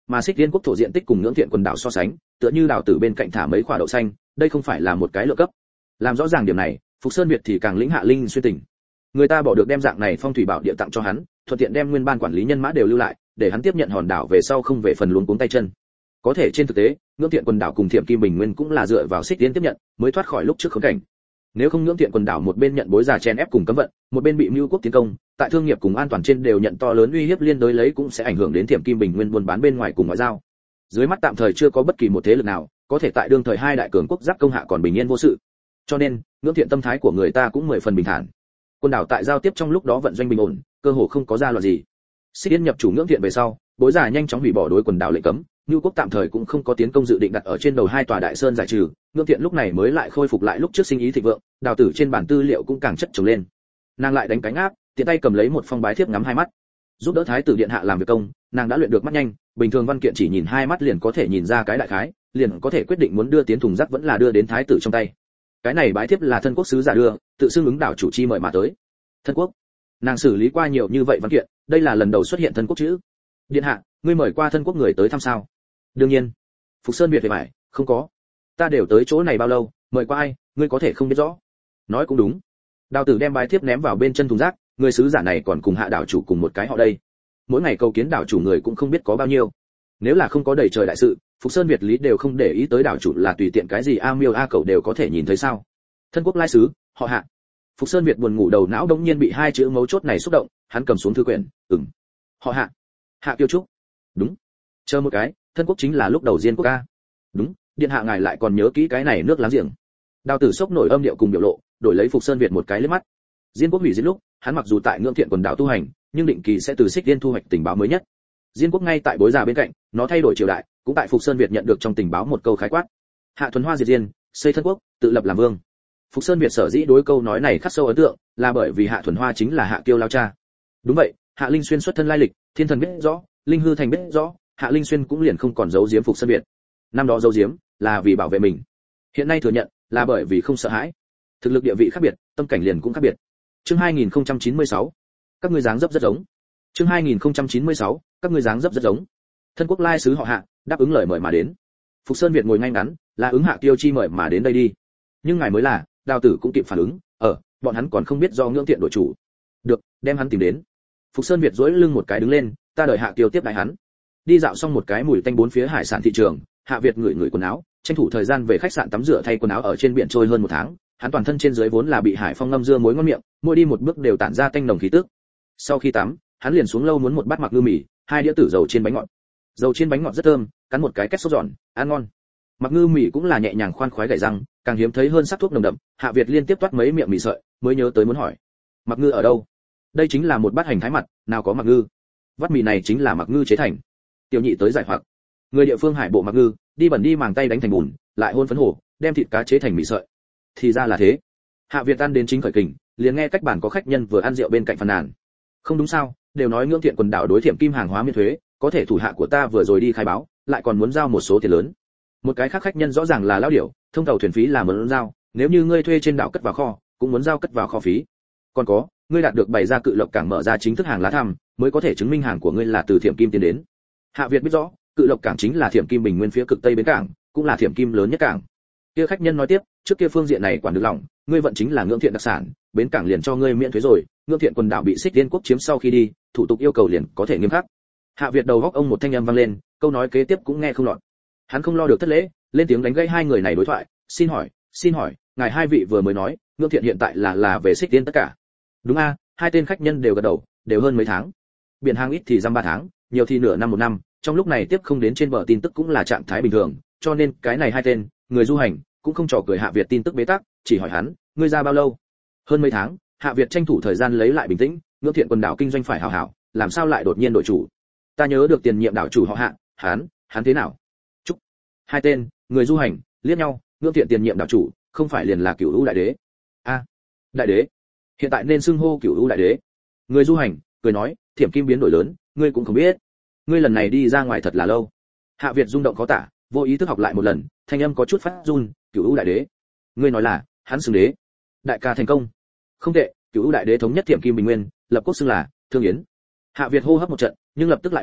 Speaker 1: Mà Xích Liên quốc thổ diện tích cùng Ngưỡng Thiện quần đảo so sánh, tựa như đào tử bên cạnh thả mấy quả đậu xanh, đây không phải là một cái lượng cấp. Làm rõ ràng điểm này, Phục Sơn Việt thì càng lĩnh Hạ Linh Xuyên tỉnh. Người ta bỏ được đem dạng này phong thủy bảo địa tặng cho hắn, thuận tiện đem nguyên ban quản lý nhân mã đều lưu lại, để hắn tiếp nhận hòn đảo về sau không về phần luống cuống tay chân. Có thể trên thực tế, Ngưỡng Thiện quần đảo cùng Thiểm Kim Bình Nguyên cũng là dựa vào Xích Liên tiếp nhận, mới thoát khỏi lúc trước khốn cảnh. Nếu không Ngưỡng Thiện quần đảo một bên nhận bối già chen ép cùng cấm vận, một bên bị Mưu quốc tiến công, tại thương nghiệp cùng an toàn trên đều nhận to lớn uy hiếp liên đối lấy cũng sẽ ảnh hưởng đến Thiểm Kim Bình Nguyên buôn bán bên ngoài cùng ngoại giao. Dưới mắt tạm thời chưa có bất kỳ một thế lực nào có thể tại đương thời hai đại cường quốc giáp công hạ còn bình yên vô sự. Cho nên, Ngưỡng Thiện tâm thái của người ta cũng mười phần bình thản. Quần đảo tại giao tiếp trong lúc đó vận doanh bình ổn, cơ hồ không có ra loạn gì. Xích Liên nhập chủ Ngưỡng Thiện về sau, bối già nhanh chóng hủy bỏ đối quần đảo lệnh cấm, Nưu quốc tạm thời cũng không có tiến công dự định đặt ở trên đầu hai tòa đại sơn giải trừ, Ngưỡng Thiện lúc này mới lại khôi phục lại lúc trước sinh ý thịnh vượng, đào tử trên bản tư liệu cũng càng chất chồng lên. Nàng lại đánh cánh áp, tiện tay cầm lấy một phong bái thiếp ngắm hai mắt. Giúp đỡ thái tử điện hạ làm việc công, nàng đã luyện được mắt nhanh, bình thường văn kiện chỉ nhìn hai mắt liền có thể nhìn ra cái đại khái, liền có thể quyết định muốn đưa tiến thùng rác vẫn là đưa đến thái tử trong tay. Cái này bái thiếp là thân quốc sứ giả đưa, tự xưng ứng đảo chủ chi mời mà tới. Thân quốc. Nàng xử lý qua nhiều như vậy văn kiện, đây là lần đầu xuất hiện thân quốc chữ. Điện hạ, ngươi mời qua thân quốc người tới thăm sao? Đương nhiên. Phục Sơn Việt về mải, không có. Ta đều tới chỗ này bao lâu, mời qua ai, ngươi có thể không biết rõ. Nói cũng đúng. Đào tử đem bái thiếp ném vào bên chân thùng rác, người sứ giả này còn cùng hạ đảo chủ cùng một cái họ đây. Mỗi ngày cầu kiến đảo chủ người cũng không biết có bao nhiêu. Nếu là không có đầy trời đại sự, Phục Sơn Việt lý đều không để ý tới đảo chủ là tùy tiện cái gì a miêu a cẩu đều có thể nhìn thấy sao? Thân quốc lai sứ, họ Hạ. Phục Sơn Việt buồn ngủ đầu não đống nhiên bị hai chữ mấu chốt này xúc động, hắn cầm xuống thư quyển, ừm. Họ Hạ. Hạ Kiêu Trúc. Đúng. Chờ một cái, thân quốc chính là lúc đầu Diên quốc a. Đúng, điện hạ ngài lại còn nhớ kỹ cái này nước láng giềng. Đào tử sốc nổi âm điệu cùng biểu lộ, đổi lấy Phục Sơn Việt một cái liếc mắt. Diên quốc hủy diệt lúc, hắn mặc dù tại Ngưỡng Thiện quần đảo tu hành, nhưng định kỳ sẽ từ Xích Liên thu hoạch tình báo mới nhất. Diên quốc ngay tại bối già bên cạnh, nó thay đổi triều đại, cũng tại Phục Sơn Việt nhận được trong tình báo một câu khái quát. Hạ Thuần Hoa diệt Diên, xây thân quốc, tự lập làm vương. Phục Sơn Việt sở dĩ đối câu nói này khắc sâu ấn tượng, là bởi vì Hạ Thuần Hoa chính là Hạ Kiêu lao cha. Đúng vậy, Hạ Linh Xuyên xuất thân lai lịch, thiên thần biết rõ, Linh Hư Thành biết rõ, Hạ Linh Xuyên cũng liền không còn giấu giếm Phục Sơn Việt. Năm đó giấu giếm là vì bảo vệ mình, hiện nay thừa nhận là bởi vì không sợ hãi. Thực lực địa vị khác biệt, tâm cảnh liền cũng khác biệt. Chương hai nghìn không trăm chín mươi sáu, các ngươi dáng dấp rất giống. Chương hai nghìn không trăm chín mươi sáu, các ngươi dáng dấp rất giống. Thân quốc lai sứ họ Hạ, đáp ứng lời mời mà đến. Phục Sơn Việt ngồi ngay ngắn, là ứng Hạ Kiêu chi mời mà đến đây đi. Nhưng ngài mới là, Đào tử cũng kịp phản ứng, ở, bọn hắn còn không biết do Ngưỡng Thiện đổi chủ. Được, đem hắn tìm đến. Phục Sơn Việt duỗi lưng một cái đứng lên, ta đợi Hạ Kiêu tiếp đãi hắn. Đi dạo xong một cái mùi tanh bốn phía hải sản thị trường, Hạ Việt ngửi ngửi quần áo, tranh thủ thời gian về khách sạn tắm rửa thay quần áo ở trên biển trôi hơn một tháng, hắn toàn thân trên dưới vốn là bị hải phong ngâm dưa muối ngon miệng, mỗi đi một bước đều tản ra tanh nồng khí tức. Sau khi tắm, hắn liền xuống lâu muốn một bát mặc ngư mì, hai đĩa tử dầu trên bánh ngọt. Dầu trên bánh ngọt rất thơm, cắn một cái kết sốt giòn, ăn ngon. Mặc ngư mì cũng là nhẹ nhàng khoan khoái gảy răng, càng hiếm thấy hơn sắc thuốc nồng đậm. Hạ Việt liên tiếp toát mấy miệng mì sợi, mới nhớ tới muốn hỏi, mặc ngư ở đâu? Đây chính là một bát hành thái mặt, nào có mặc ngư. Vắt mì này chính là mặc ngư chế thành. Tiểu nhị tới giải hoặc. Người địa phương hải bộ mặc ngư, đi bẩn đi màng tay đánh thành bùn, lại hôn phấn hổ, đem thịt cá chế thành mì sợi. Thì ra là thế. Hạ Việt ăn đến chính khởi kình, liền nghe cách bản có khách nhân vừa ăn rượu bên cạnh phàn nàn. Không đúng sao, đều nói Ngưỡng Thiện quần đảo đối Thiểm Kim hàng hóa miễn thuế, có thể thủ hạ của ta vừa rồi đi khai báo, lại còn muốn giao một số tiền lớn. Một cái khác khách nhân rõ ràng là lão điểu, thông tàu thuyền phí là muốn giao, nếu như ngươi thuê trên đảo cất vào kho, cũng muốn giao cất vào kho phí. Còn có, ngươi đạt được bày ra Cự Lộc cảng mở ra chính thức hàng lá thăm, mới có thể chứng minh hàng của ngươi là từ Thiểm Kim tiến đến. Hạ Việt biết rõ, Cự Lộc cảng chính là Thiểm Kim Bình Nguyên phía cực tây bến cảng, cũng là Thiểm Kim lớn nhất cảng. Kia khách nhân nói tiếp, trước kia phương diện này quản được lòng, ngươi vận chính là Ngưỡng Thiện đặc sản, bến cảng liền cho ngươi miễn thuế rồi, Ngưỡng Thiện quần đảo bị Xích Liên quốc chiếm sau khi đi, thủ tục yêu cầu liền có thể nghiêm khắc. Hạ Việt đầu góc ông một thanh âm vang lên, câu nói kế tiếp cũng nghe không lọt. Hắn không lo được thất lễ, lên tiếng đánh gãy hai người này đối thoại, xin hỏi, xin hỏi, ngài hai vị vừa mới nói, Ngưỡng Thiện hiện tại là là về Xích Liên tất cả. Đúng a, hai tên khách nhân đều gật đầu, đều hơn mấy tháng. Biển hàng ít thì dăm ba tháng, nhiều thì nửa năm một năm, trong lúc này tiếp không đến trên bờ tin tức cũng là trạng thái bình thường, cho nên cái này hai tên, người du hành, cũng không trò cười Hạ Việt tin tức bế tắc, chỉ hỏi hắn, ngươi ra bao lâu? Hơn mấy tháng. Hạ Việt tranh thủ thời gian lấy lại bình tĩnh, Ngưỡng Thiện quần đảo kinh doanh phải hảo hảo, làm sao lại đột nhiên đổi chủ? Ta nhớ được tiền nhiệm đảo chủ họ Hạ, hắn, hắn thế nào? Chúc. Hai tên, người du hành, liếc nhau, Ngưỡng Thiện tiền nhiệm đảo chủ, không phải liền là Cửu U đại đế? A, đại đế. Hiện tại nên xưng hô Cửu U đại đế. Người du hành, cười nói, Thiểm Kim biến đổi lớn, ngươi cũng không biết. Ngươi lần này đi ra ngoài thật là lâu. Hạ Việt rung động khó tả, vô ý thức học lại một lần, thanh âm có chút phát run, Cửu U đại đế. Ngươi nói là, hắn xưng đế. Đại ca thành công. Không tệ, Cửu U đại đế thống nhất Thiểm Kim Bình Nguyên, lập quốc xưng là Thương Yến. Hạ Việt hô hấp một trận, nhưng lập tức lại hỏi,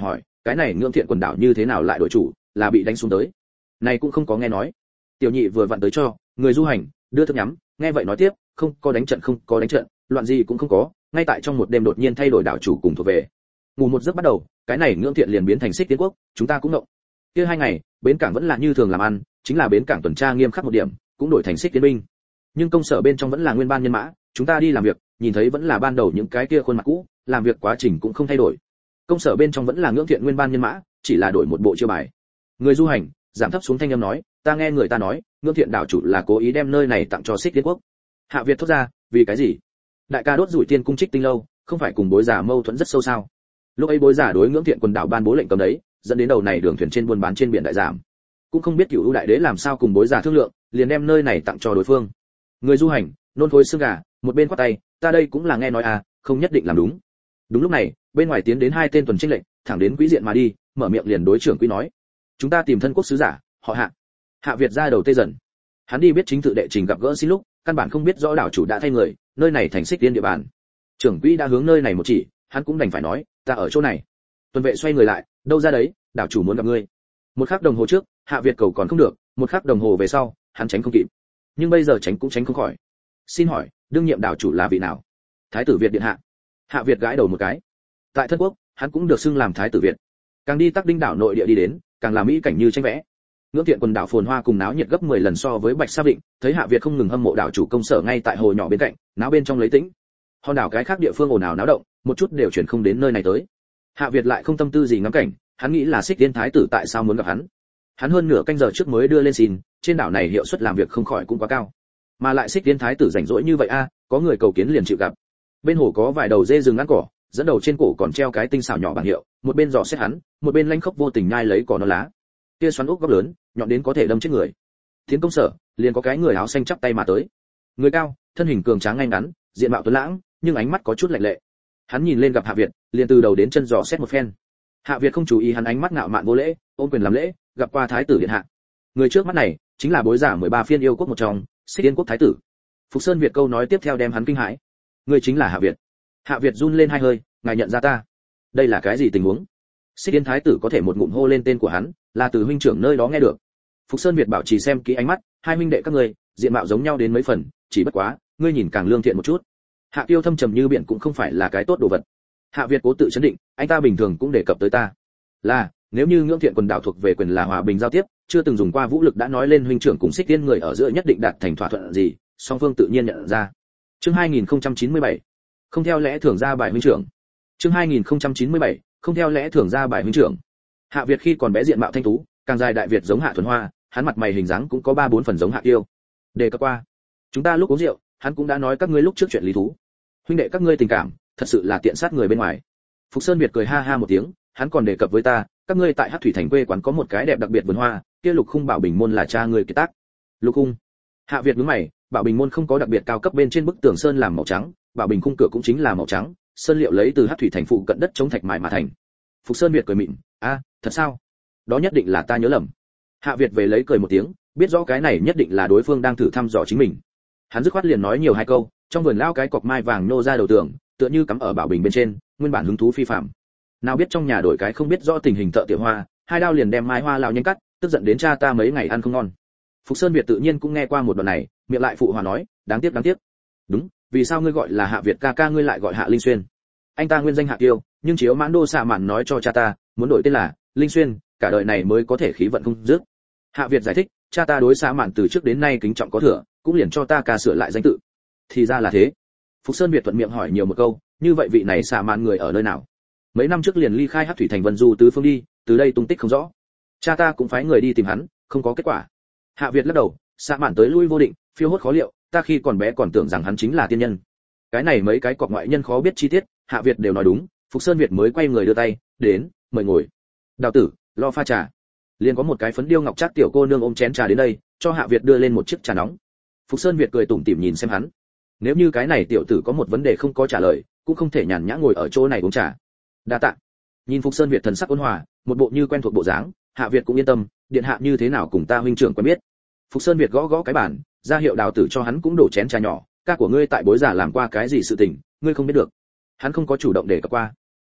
Speaker 1: cái này Ngưỡng Thiện quần đảo như thế nào lại đổi chủ, là bị đánh xuống tới. Này cũng không có nghe nói. Tiểu nhị vừa vặn tới cho, người du hành, đưa thức nhắm, nghe vậy nói tiếp, không có đánh trận không có đánh trận, loạn gì cũng không có, ngay tại trong một đêm đột nhiên thay đổi đảo chủ cùng thuộc về. Ngủ một giấc bắt đầu, cái này Ngưỡng Thiện liền biến thành Xích Tiến quốc, chúng ta cũng ngộng. Kia hai ngày, bến cảng vẫn là như thường làm ăn, chính là bến cảng tuần tra nghiêm khắc một điểm, cũng đổi thành Xích Tiến binh. Nhưng công sở bên trong vẫn là nguyên ban nhân mã, chúng ta đi làm việc, nhìn thấy vẫn là ban đầu những cái kia khuôn mặt cũ, làm việc quá trình cũng không thay đổi. Công sở bên trong vẫn là Ngưỡng Thiện nguyên ban nhân mã, chỉ là đổi một bộ chiêu bài. Người du hành, giảm thấp xuống thanh âm nói, ta nghe người ta nói, Ngưỡng Thiện đảo chủ là cố ý đem nơi này tặng cho Xích Tiến quốc. Hạ Việt thốt ra, vì cái gì? Đại ca đốt rủi tiên cung Trích Tinh lâu, không phải cùng Bối Giả mâu thuẫn rất sâu sao? Lúc ấy Bối Giả đối Ngưỡng Thiện quần đảo ban bố lệnh cấm đấy, dẫn đến đầu này đường thuyền trên buôn bán trên biển đại giảm. Cũng không biết Cửu U đại đế làm sao cùng Bối Giả thương lượng, liền đem nơi này tặng cho đối phương. Người du hành, nôn khối xương gà, một bên quát tay, ta đây cũng là nghe nói à, không nhất định làm đúng. Đúng lúc này, bên ngoài tiến đến hai tên tuần trinh lệnh, thẳng đến quỹ diện mà đi, mở miệng liền đối trưởng quỹ nói, chúng ta tìm thân quốc sứ giả, họ Hạ. Hạ Việt ra đầu tê dần. Hắn đi biết chính tự đệ trình gặp gỡ xin lúc, căn bản không biết rõ đảo chủ đã thay người, nơi này thành Xích Tiên địa bàn. Trưởng quỹ đã hướng nơi này một chỉ, hắn cũng đành phải nói, ta ở chỗ này. Tuần vệ xoay người lại, đâu ra đấy, đảo chủ muốn gặp ngươi. Một khắc đồng hồ trước, Hạ Việt cầu còn không được, một khắc đồng hồ về sau, hắn tránh không kịp. Nhưng bây giờ tránh cũng tránh không khỏi. Xin hỏi, đương nhiệm đảo chủ là vị nào? Thái tử Việt điện hạ. Hạ Việt gãi đầu một cái. Tại thân quốc, hắn cũng được xưng làm thái tử Việt. Càng đi Tắc Đinh đảo nội địa đi đến, càng là mỹ cảnh như tranh vẽ. Ngưỡng Thiện quần đảo phồn hoa cùng náo nhiệt gấp mười lần so với Bạch Sa Định, thấy Hạ Việt không ngừng hâm mộ đảo chủ công sở ngay tại hồ nhỏ bên cạnh, náo bên trong lấy tĩnh. Hòn đảo cái khác địa phương ồn ào náo động, một chút đều chuyển không đến nơi này tới. Hạ Việt lại không tâm tư gì ngắm cảnh, hắn nghĩ là Xích Tiên thái tử tại sao muốn gặp hắn. Hắn hơn nửa canh giờ trước mới đưa lên xin, trên đảo này hiệu suất làm việc không khỏi cũng quá cao. Mà lại Xích Tiên thái tử rảnh rỗi như vậy a, có người cầu kiến liền chịu gặp. Bên hồ có vài đầu dê rừng ăn cỏ, dẫn đầu trên cổ còn treo cái tinh xảo nhỏ bảng hiệu, một bên dò xét hắn, một bên lanh khốc vô tình nhai lấy cỏ non lá. Kia xoắn ốc góc lớn, nhọn đến có thể đâm chết người. Tiến công sở, liền có cái người áo xanh chắp tay mà tới. Người cao, thân hình cường tráng ngay ngắn, diện mạo tuấn lãng, nhưng ánh mắt có chút lạnh lệ. Hắn nhìn lên gặp Hạ Việt, liền từ đầu đến chân dò xét một phen. Hạ Việt không chú ý hắn ánh mắt ngạo mạn vô lễ, ôm quyền làm lễ, gặp qua thái tử điện hạ. Người trước mắt này, chính là Bối Giả mười ba phiên yêu quốc một trong, Xích Tiên quốc thái tử. Phục Sơn Việt câu nói tiếp theo đem hắn kinh hãi. Người chính là Hạ Việt. Hạ Việt run lên hai hơi, ngài nhận ra ta? Đây là cái gì tình huống? Xích Tiên thái tử có thể một ngụm hô lên tên của hắn, là từ huynh trưởng nơi đó nghe được. Phục Sơn Việt bảo trì xem kỹ ánh mắt, hai huynh đệ các ngươi, diện mạo giống nhau đến mấy phần, chỉ bất quá, ngươi nhìn càng lương thiện một chút. Hạ Tiêu thâm trầm như biển cũng không phải là cái tốt đồ vật. Hạ Việt cố tự chấn định, anh ta bình thường cũng đề cập tới ta. Là, nếu như Ngưỡng Thiện quần đảo thuộc về quyền là hòa bình giao tiếp, chưa từng dùng qua vũ lực đã nói lên huynh trưởng cùng Xích Tiên người ở giữa nhất định đạt thành thỏa thuận gì, song phương tự nhiên nhận ra. Chương hai nghìn không trăm chín mươi bảy, không theo lẽ thường ra bài huynh trưởng. Chương hai nghìn không trăm chín mươi bảy, không theo lẽ thường ra bài huynh trưởng. Hạ Việt khi còn bé diện mạo thanh tú, càng dài đại Việt giống Hạ Thuần Hoa, hắn mặt mày hình dáng cũng có ba bốn phần giống Hạ Tiêu. Đề cập qua, chúng ta lúc uống rượu, hắn cũng đã nói các ngươi lúc trước chuyện lý thú. Huynh đệ các ngươi tình cảm, thật sự là tiện sát người bên ngoài. Phục Sơn Việt cười ha ha một tiếng, hắn còn đề cập với ta, các ngươi tại Hắc Thủy Thành quê quán có một cái đẹp đặc biệt vườn hoa, kia Lục Khung Bảo Bình môn là cha ngươi kiệt tác. Lục Khung. Hạ Việt nhướng mày, Bảo Bình môn không có đặc biệt cao cấp bên trên bức tường sơn làm màu trắng, Bảo Bình khung cửa cũng chính là màu trắng, sơn liệu lấy từ Hắc Thủy Thành phụ cận đất chống thạch mài mà thành. Phục Sơn Việt cười mỉm, a, thật sao? Đó nhất định là ta nhớ lầm. Hạ Việt về lấy cười một tiếng, biết rõ cái này nhất định là đối phương đang thử thăm dò chính mình. Hắn dứt khoát liền nói nhiều hai câu, trong vườn lao cái cọc mai vàng nô ra đầu tường, tựa như cắm ở Bảo Bình bên trên, nguyên bản hứng thú phi phạm. Nào biết trong nhà đổi cái không biết rõ tình hình thợ tiểu hoa, hai đao liền đem mai hoa lão nhanh cắt, tức giận đến cha ta mấy ngày ăn không ngon. Phục Sơn Việt tự nhiên cũng nghe qua một đoạn này, miệng lại phụ hòa nói, đáng tiếc đáng tiếc. Đúng, vì sao ngươi gọi là Hạ Việt ca ca ngươi lại gọi Hạ Linh Xuyên? Anh ta nguyên danh Hạ Kiêu, nhưng chiếu Mãn Đô xạ mạn nói cho cha ta, muốn đổi tên là Linh Xuyên, cả đời này mới có thể khí vận không dứt. Hạ Việt giải thích, cha ta đối xạ mạn từ trước đến nay kính trọng có thừa, cũng liền cho ta ca sửa lại danh tự. Thì ra là thế. Phục Sơn Việt thuận miệng hỏi nhiều một câu, như vậy vị này xạ mạn người ở nơi nào? Mấy năm trước liền ly khai Hắc Thủy Thành Vân Du tứ phương đi, từ đây tung tích không rõ. Cha ta cũng phái người đi tìm hắn, không có kết quả. Hạ Việt lắc đầu, xạ mạn tới lui vô định, phiêu hốt khó liệu, ta khi còn bé còn tưởng rằng hắn chính là tiên nhân. Cái này mấy cái cọc ngoại nhân khó biết chi tiết, Hạ Việt đều nói đúng. Phục Sơn Việt mới quay người đưa tay, đến, mời ngồi. Đào tử, lo pha trà. Liền có một cái phấn điêu ngọc trác tiểu cô nương ôm chén trà đến đây, cho Hạ Việt đưa lên một chiếc trà nóng. Phục Sơn Việt cười tủm tỉm nhìn xem hắn. Nếu như cái này tiểu tử có một vấn đề không có trả lời, cũng không thể nhàn nhã ngồi ở chỗ này uống trà. Đa tạ. Nhìn Phục Sơn Việt thần sắc ôn hòa, một bộ như quen thuộc bộ dáng, Hạ Việt cũng yên tâm, điện hạ như thế nào cùng ta huynh trưởng quen biết. Phục Sơn Việt gõ gõ cái bàn, ra hiệu Đào tử cho hắn cũng đổ chén trà nhỏ, ca của ngươi tại Bối Giả làm qua cái gì sự tình, ngươi không biết được. Hắn không có chủ động để cập qua.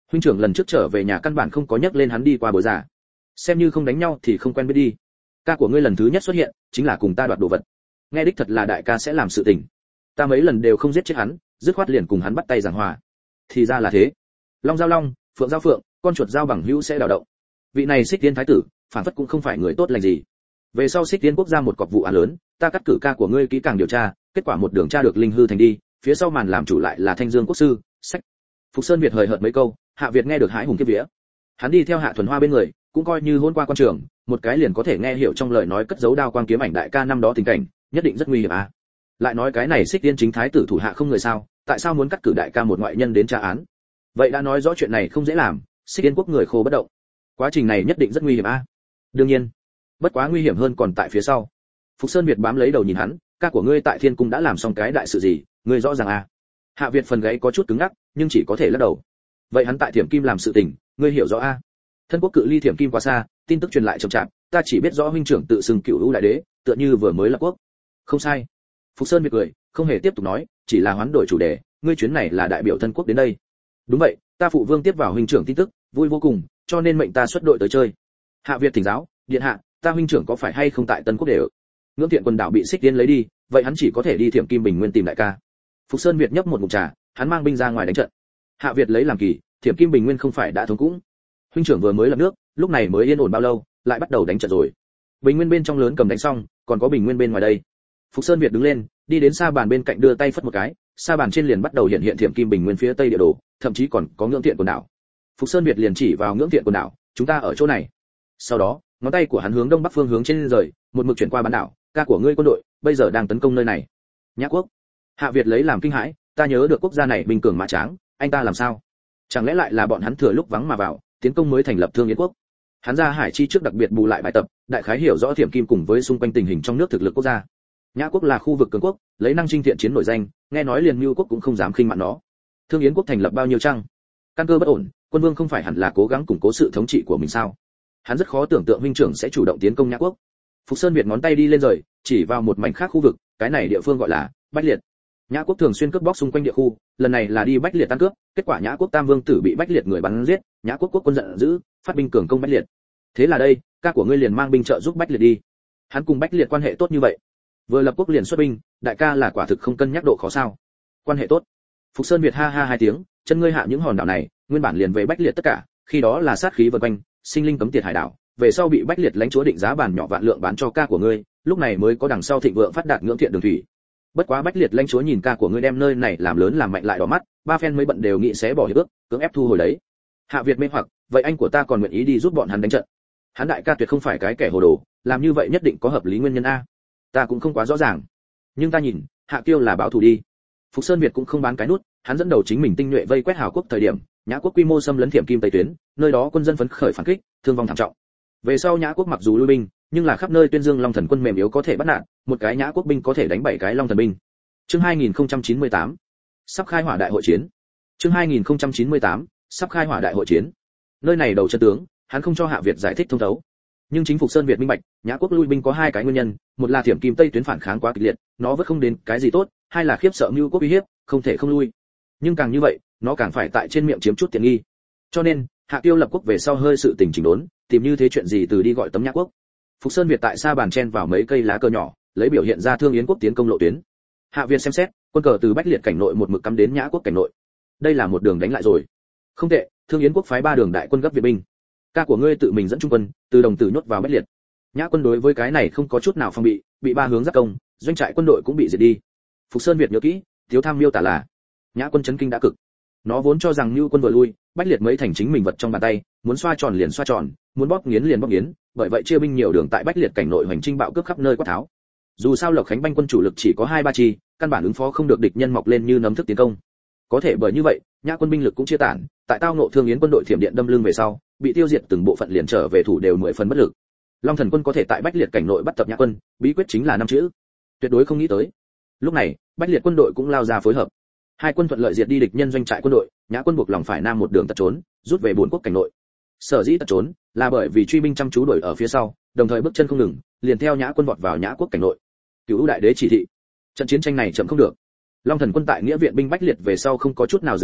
Speaker 1: Huynh trưởng lần trước trở về nhà căn bản không có nhắc lên hắn đi qua bối giả, xem như không đánh nhau thì không quen biết đi. Ca của ngươi lần thứ nhất xuất hiện chính là cùng ta đoạt đồ vật, nghe đích thật là đại ca sẽ làm sự tình. Ta mấy lần đều không giết chết hắn, dứt khoát liền cùng hắn bắt tay giảng hòa. Thì ra là thế. Long giao long, phượng giao phượng, con chuột giao bằng hữu sẽ đào động. Vị này Xích Tiên thái tử, phản phất cũng không phải người tốt lành gì. Về sau Xích Tiên quốc gia một cọc vụ án lớn, ta cắt cử ca của ngươi kỹ càng điều tra, kết quả một đường tra được linh hư thành đi, phía sau màn làm chủ lại là Thanh Dương quốc sư. Sách. Phục Sơn Việt hời hợt mấy câu, Hạ Việt nghe được hãi hùng kiếp vía. Hắn đi theo Hạ Thuần Hoa bên người, cũng coi như hôn qua quan trường, một cái liền có thể nghe hiểu trong lời nói cất giấu đao quang kiếm ảnh đại ca năm đó tình cảnh, nhất định rất nguy hiểm à. Lại nói cái này Xích Tiên chính thái tử thủ hạ không người sao, tại sao muốn cắt cử đại ca một ngoại nhân đến tra án? Vậy đã nói rõ chuyện này không dễ làm, Xích Tiên quốc người khô bất động. Quá trình này nhất định rất nguy hiểm a. À? Đương nhiên, bất quá nguy hiểm hơn còn tại phía sau. Phục Sơn Việt bám lấy đầu nhìn hắn, ca của ngươi tại Thiên cung đã làm xong cái đại sự gì, ngươi rõ ràng à? Hạ Việt phần gáy có chút cứng ngắc, nhưng chỉ có thể lắc đầu. Vậy hắn tại Thiểm Kim làm sự tình, ngươi hiểu rõ a? À? Thân quốc cự ly Thiểm Kim quá xa, tin tức truyền lại chậm chạp, ta chỉ biết rõ huynh trưởng tự xưng Cửu Vũ đại đế, tựa như vừa mới lập quốc. Không sai. Phục Sơn Việt cười, không hề tiếp tục nói, chỉ là hoán đổi chủ đề, ngươi chuyến này là đại biểu thân quốc đến đây. Đúng vậy, ta phụ vương tiếp vào huynh trưởng tin tức, vui vô cùng, cho nên mệnh ta xuất đội tới chơi. Hạ Việt thỉnh giáo, điện hạ, ta huynh trưởng có phải hay không tại Tân Quốc đều? Ngưỡng Thiện quần đảo bị Xích Tiên lấy đi, vậy hắn chỉ có thể đi Thiểm Kim Bình Nguyên tìm đại ca. Phục Sơn Việt nhấp một ngụm trà, hắn mang binh ra ngoài đánh trận. Hạ Việt lấy làm kỳ, Thiểm Kim Bình Nguyên không phải đã thống cũng? Huynh trưởng vừa mới lập nước, lúc này mới yên ổn bao lâu, lại bắt đầu đánh trận rồi. Bình Nguyên bên trong lớn cầm đánh xong, còn có Bình Nguyên bên ngoài đây. Phục Sơn Việt đứng lên, đi đến sa bàn bên cạnh đưa tay phất một cái, sa bàn trên liền bắt đầu hiện hiện Thiểm Kim Bình Nguyên phía tây địa đồ, thậm chí còn có Ngưỡng Thiện quần đảo. Phục Sơn Việt liền chỉ vào Ngưỡng Thiện quần đảo, chúng ta ở chỗ này. Sau đó, ngón tay của hắn hướng đông bắc phương hướng trên rời, một mực chuyển qua bán đảo, ca của ngươi quân đội bây giờ đang tấn công nơi này. Nhã quốc. Hạ Việt lấy làm kinh hãi, ta nhớ được quốc gia này bình cường mã tráng, anh ta làm sao? Chẳng lẽ lại là bọn hắn thừa lúc vắng mà vào, tiến công mới thành lập Thương Yến quốc? Hắn ra Hải Chi trước đặc biệt bù lại bài tập, đại khái hiểu rõ Thiểm Kim cùng với xung quanh tình hình trong nước thực lực quốc gia. Nhã quốc là khu vực cường quốc, lấy năng chinh thiện chiến nổi danh, nghe nói liền Nưu quốc cũng không dám khinh mạn nó. Thương Yến quốc thành lập bao nhiêu chăng? Căn cơ bất ổn, quân vương không phải hẳn là cố gắng củng cố sự thống trị của mình sao? Hắn rất khó tưởng tượng huynh trưởng sẽ chủ động tiến công Nhã quốc. Phục Sơn Việt ngón tay đi lên rời, chỉ vào một mảnh khác khu vực, cái này địa phương gọi là Bách Liệt. Nhã quốc thường xuyên cướp bóc xung quanh địa khu, lần này là đi Bách Liệt tan cướp, kết quả Nhã quốc Tam vương tử bị Bách Liệt người bắn giết, Nhã quốc quốc quân giận dữ, phát binh cường công Bách Liệt. Thế là đây, ca của ngươi liền mang binh trợ giúp Bách Liệt đi. Hắn cùng Bách Liệt quan hệ tốt như vậy, vừa lập quốc liền xuất binh, đại ca là quả thực không cân nhắc độ khó sao? Quan hệ tốt. Phục Sơn Việt ha ha hai tiếng, chân ngươi hạ những hòn đảo này, nguyên bản liền về Bách Liệt tất cả, khi đó là sát khí vần quanh, sinh linh cấm tiệt hải đảo, về sau bị Bách Liệt lãnh chúa định giá bản nhỏ vạn lượng bán cho ca của ngươi, lúc này mới có đằng sau thịnh vượng phát đạt Ngưỡng Thiện đường thủy. Bất quá Bách Liệt lãnh chúa nhìn ca của ngươi đem nơi này làm lớn làm mạnh lại đỏ mắt, ba phen mới bận đều nghĩ xé bỏ hiệp ước, cưỡng ép thu hồi đấy. Hạ Việt mê hoặc, vậy anh của ta còn nguyện ý đi giúp bọn hắn đánh trận? Hắn đại ca tuyệt không phải cái kẻ hồ đồ, làm như vậy nhất định có hợp lý nguyên nhân a. Ta cũng không quá rõ ràng, nhưng ta nhìn, Hạ Kiêu là báo thù đi. Phục Sơn Việt cũng không bán cái nút, hắn dẫn đầu chính mình tinh nhuệ vây quét Hào quốc thời điểm, Nhã quốc quy mô xâm lấn Thiểm Kim Tây tuyến, nơi đó quân dân phấn khởi phản kích, thương vong thảm trọng. Về sau Nhã quốc mặc dù lui binh, nhưng là khắp nơi tuyên dương Long Thần quân mềm yếu có thể bắt nạt, một cái Nhã quốc binh có thể đánh bảy cái Long Thần binh. Chương hai nghìn không trăm chín mươi tám, sắp khai hỏa đại hội chiến. Chương hai nghìn không trăm chín mươi tám, sắp khai hỏa đại hội chiến. Nơi này đầu chân tướng, hắn không cho Hạ Việt giải thích thông thấu. Nhưng chính Phục Sơn Việt minh bạch, Nhã quốc lui binh có hai cái nguyên nhân, một là Thiểm Kim Tây tuyến phản kháng quá kịch liệt, nó vẫn không đến cái gì tốt, hai là khiếp sợ Nưu quốc uy hiếp, không thể không lui. Nhưng càng như vậy, nó càng phải tại trên miệng chiếm chút tiện nghi. Cho nên, Hạ Tiêu lập quốc về sau hơi sự tình chỉnh đốn, tìm như thế chuyện gì từ đi gọi tấm Nhã quốc. Phục Sơn Việt tại sa bàn chen vào mấy cây lá cờ nhỏ, lấy biểu hiện ra Thương Yến quốc tiến công lộ tuyến. Hạ Việt xem xét, quân cờ từ Bách Liệt cảnh nội một mực cắm đến Nhã quốc cảnh nội. Đây là một đường đánh lại rồi. Không tệ, Thương Yến quốc phái ba đường đại quân gấp viện binh. Ca của ngươi tự mình dẫn trung quân, từ đồng tử nhốt vào Bách Liệt. Nhã quân đối với cái này không có chút nào phòng bị, bị ba hướng giáp công, doanh trại quân đội cũng bị diệt đi. Phục Sơn Việt nhớ kỹ, thiếu tham miêu tả là Nhã quân chấn kinh đã cực. Nó vốn cho rằng Nưu quân vừa lui, Bách Liệt mấy thành chính mình vật trong bàn tay, muốn xoa tròn liền xoa tròn, muốn bóp nghiến liền bóp nghiến, bởi vậy chia binh nhiều đường tại Bách Liệt cảnh nội hoành trinh bạo cướp khắp nơi quát tháo. Dù sao Lộc Khánh banh quân chủ lực chỉ có hai ba chi, căn bản ứng phó không được địch nhân mọc lên như nấm thức tiến công. Có thể bởi như vậy, Nhã quân binh lực cũng chia tản, tại tao ngộ Thương Yến quân đội thiểm điện đâm lưng về sau, bị tiêu diệt từng bộ phận liền trở về thủ đều mười phần bất lực. Long Thần quân có thể tại Bách Liệt cảnh nội bắt tập Nhã quân, bí quyết chính là năm chữ, tuyệt đối không nghĩ tới. Lúc này, Bách Liệt quân đội cũng lao ra phối hợp. Hai quân thuận lợi diệt đi địch nhân doanh trại quân đội, Nhã quân buộc lòng phải nam một đường tật trốn, rút về bốn quốc cảnh nội. Sở dĩ tật trốn, là bởi vì truy binh chăm chú đuổi ở phía sau, đồng thời bước chân không ngừng, liền theo Nhã quân vọt vào Nhã quốc cảnh nội. Cửu đại đế chỉ thị, trận chiến tranh này chậm không được. Long Thần quân tại nghĩa viện binh Bách Liệt về sau không có chút nào dừng tay,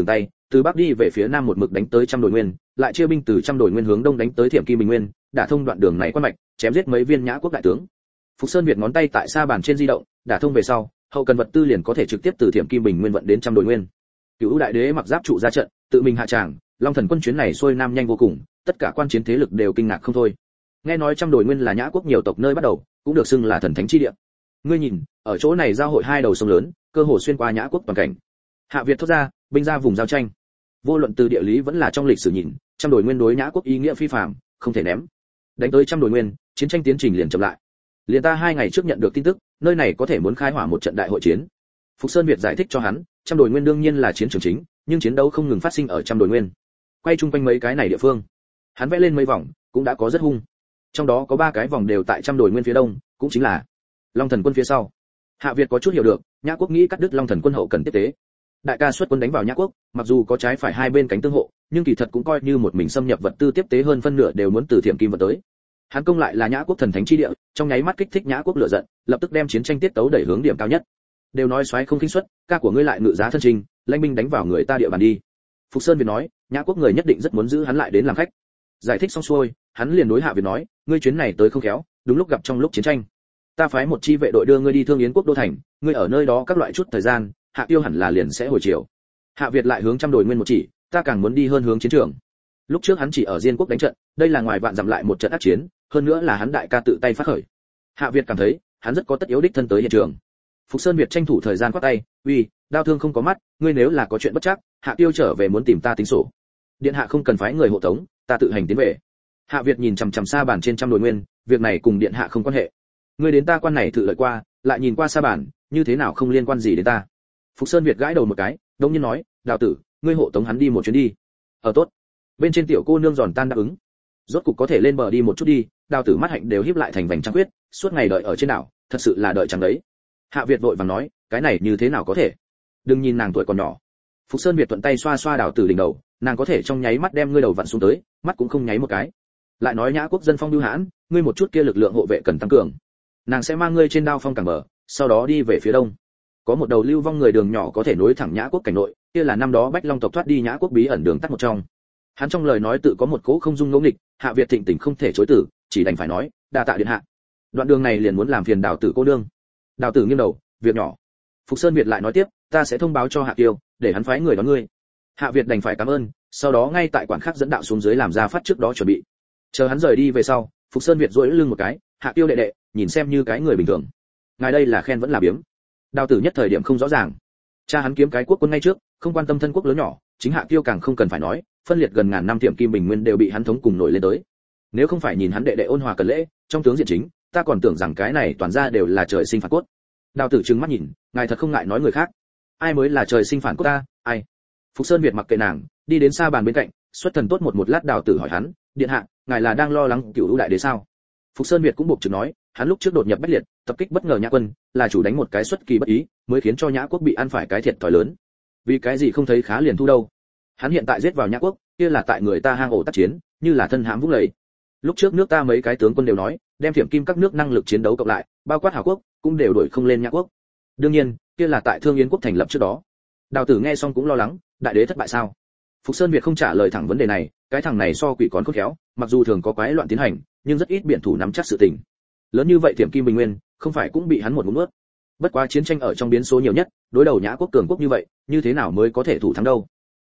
Speaker 1: từ bắc đi về phía nam một mực đánh tới trăm đồi nguyên, lại chia binh từ trăm đồi nguyên hướng đông đánh tới Thiểm Kim Bình Nguyên, đả thông đoạn đường này quan mạch, chém giết mấy viên Nhã quốc đại tướng. Phục Sơn Việt ngón tay tại sa bàn trên di động, đả thông về sau, hậu cần vật tư liền có thể trực tiếp từ Thiểm Kim Bình Nguyên vận đến trăm đồi nguyên. Cửu đại đế mặc giáp trụ ra trận, tự mình hạ tràng, Long Thần quân chuyến này xuôi nam nhanh vô cùng, tất cả quan chiến thế lực đều kinh ngạc không thôi. Nghe nói trăm đồi nguyên là Nhã quốc nhiều tộc nơi bắt đầu, cũng được xưng là thần thánh chi địa. Ngươi nhìn, ở chỗ này giao hội hai đầu sông lớn, cơ hồ xuyên qua Nhã quốc toàn cảnh. Hạ Việt thốt ra, binh ra vùng giao tranh. Vô luận từ địa lý vẫn là trong lịch sử nhìn, trăm đồi nguyên đối Nhã quốc ý nghĩa phi phàm, không thể ném. Đánh tới trăm đồi nguyên, chiến tranh tiến trình liền chậm lại. Liền ta hai ngày trước nhận được tin tức, nơi này có thể muốn khai hỏa một trận đại hội chiến. Phục Sơn Việt giải thích cho hắn, trăm đồi nguyên đương nhiên là chiến trường chính, nhưng chiến đấu không ngừng phát sinh ở trăm đồi nguyên. Quay chung quanh mấy cái này địa phương, hắn vẽ lên mấy vòng, cũng đã có rất hung. Trong đó có ba cái vòng đều tại trăm đồi nguyên phía đông, cũng chính là Long Thần quân phía sau. Hạ Việt có chút hiểu được, Nhã quốc nghĩ cắt đứt Long Thần quân hậu cần tiếp tế. Đại ca xuất quân đánh vào Nhã quốc, mặc dù có trái phải hai bên cánh tương hộ, nhưng kỳ thật cũng coi như một mình xâm nhập vật tư tiếp tế hơn phân nửa đều muốn từ Thiểm Kim vận tới. Hắn công lại là Nhã quốc thần thánh chi địa, trong nháy mắt kích thích Nhã quốc lửa giận, lập tức đem chiến tranh tiết tấu đẩy hướng điểm cao nhất. Đều nói xoáy không kinh suất, ca của ngươi lại ngự giá thân trình, lãnh binh đánh vào người ta địa bàn đi. Phục Sơn Việt nói, Nhã quốc người nhất định rất muốn giữ hắn lại đến làm khách. Giải thích xong xuôi, hắn liền đối Hạ Việt nói, ngươi chuyến này tới không khéo, đúng lúc gặp trong lúc chiến tranh. Ta phái một chi vệ đội đưa ngươi đi Thương Yến quốc đô thành, ngươi ở nơi đó các loại chút thời gian, Hạ Tiêu hẳn là liền sẽ hồi chiều. Hạ Việt lại hướng trăm đồi nguyên một chỉ, ta càng muốn đi hơn hướng chiến trường. Lúc trước hắn chỉ ở Diên quốc đánh trận, đây là ngoài vạn dặm lại một trận ác chiến, hơn nữa là hắn đại ca tự tay phát khởi. Hạ Việt cảm thấy, hắn rất có tất yếu đích thân tới hiện trường. Phục Sơn Việt tranh thủ thời gian quát tay, uy, đao thương không có mắt, ngươi nếu là có chuyện bất chắc, Hạ Tiêu trở về muốn tìm ta tính sổ. Điện hạ không cần phái người hộ tống, ta tự hành tiến về. Hạ Việt nhìn chằm chằm sa bàn trên trăm đồi nguyên, việc này cùng điện hạ không quan hệ. Ngươi đến ta quan này thử lợi qua, lại nhìn qua sa bàn, như thế nào không liên quan gì đến ta. Phục Sơn Việt gãi đầu một cái, đông nhiên nói, đào tử, ngươi hộ tống hắn đi một chuyến đi. Ở tốt. Bên trên tiểu cô nương giòn tan đáp ứng. Rốt cục có thể lên bờ đi một chút đi, đào tử mắt hạnh đều híp lại thành vành trăng quyết, suốt ngày đợi ở trên đảo, thật sự là đợi chẳng đấy. Hạ Việt vội vàng nói, cái này như thế nào có thể? Đừng nhìn nàng tuổi còn nhỏ. Phục Sơn Việt thuận tay xoa xoa đào tử đỉnh đầu, nàng có thể trong nháy mắt đem ngươi đầu vặn xuống tới, mắt cũng không nháy một cái. Lại nói Nhã quốc dân phong bưu hãn, ngươi một chút kia lực lượng hộ vệ cần tăng cường. Nàng sẽ mang ngươi trên đao phong cảng bờ, sau đó đi về phía đông. Có một đầu lưu vong người đường nhỏ có thể nối thẳng Nhã quốc cảnh nội, kia là năm đó Bách Long tộc thoát đi Nhã quốc bí ẩn đường tắt một trong. Hắn trong lời nói tự có một cố không dung ngẫu nghịch, Hạ Việt thịnh tình không thể chối từ, chỉ đành phải nói, đa tạ điện hạ. Đoạn đường này liền muốn làm phiền đào tử cô nương. Đào tử nghiêng đầu, việc nhỏ. Phục Sơn Việt lại nói tiếp, ta sẽ thông báo cho Hạ Kiêu, để hắn phái người đón ngươi. Hạ Việt đành phải cảm ơn, sau đó ngay tại quản khắc dẫn đạo xuống dưới làm ra phát trước đó chuẩn bị. Chờ hắn rời đi về sau, Phục Sơn Việt duỗi lưng một cái, Hạ Kiêu đệ đệ, nhìn xem như cái người bình thường. Ngài đây là khen vẫn là biếng. Đào tử nhất thời điểm không rõ ràng. Cha hắn kiếm cái quốc quân ngay trước, không quan tâm thân quốc lớn nhỏ, chính Hạ Kiêu càng không cần phải nói, phân liệt gần ngàn năm Thiểm Kim Bình Nguyên đều bị hắn thống cùng nổi lên tới. Nếu không phải nhìn hắn đệ đệ ôn hòa cần lễ, trong tướng diện chính, ta còn tưởng rằng cái này toàn ra đều là trời sinh phản cốt. Đào tử trừng mắt nhìn, ngài thật không ngại nói người khác. Ai mới là trời sinh phản cốt ta, ai? Phục Sơn Việt mặc kệ nàng, đi đến xa bàn bên cạnh, xuất thần tốt một một lát Đào tử hỏi hắn, điện hạ, ngài là đang lo lắng Cửu Lũ đại đế sao? Phục Sơn Việt cũng buộc chừng nói, hắn lúc trước đột nhập Bách Liệt, tập kích bất ngờ Nhã quân, là chủ đánh một cái xuất kỳ bất ý, mới khiến cho Nhã quốc bị ăn phải cái thiệt thòi lớn. Vì cái gì không thấy khá liền thu đâu? Hắn hiện tại giết vào Nhã quốc, kia là tại người ta hang ổ tác chiến, như là thân hãm vũng lầy. Lúc trước nước ta mấy cái tướng quân đều nói, đem Thiểm Kim các nước năng lực chiến đấu cộng lại, bao quát Hảo quốc, cũng đều đổi không lên Nhã quốc. Đương nhiên, kia là tại Thương Yến quốc thành lập trước đó. Đào tử nghe xong cũng lo lắng, đại đế thất bại sao? Phục Sơn Việt không trả lời thẳng vấn đề này, cái thằng này so quỷ con khôn khéo, mặc dù thường có quái loạn tiến hành, nhưng rất ít biện thủ nắm chắc sự tình. Lớn như vậy Thiểm Kim Bình Nguyên, không phải cũng bị hắn một ngụm nuốt. Bất quá chiến tranh ở trong biến số nhiều nhất, đối đầu Nhã quốc cường quốc như vậy, như thế nào mới có thể thủ thắng đâu?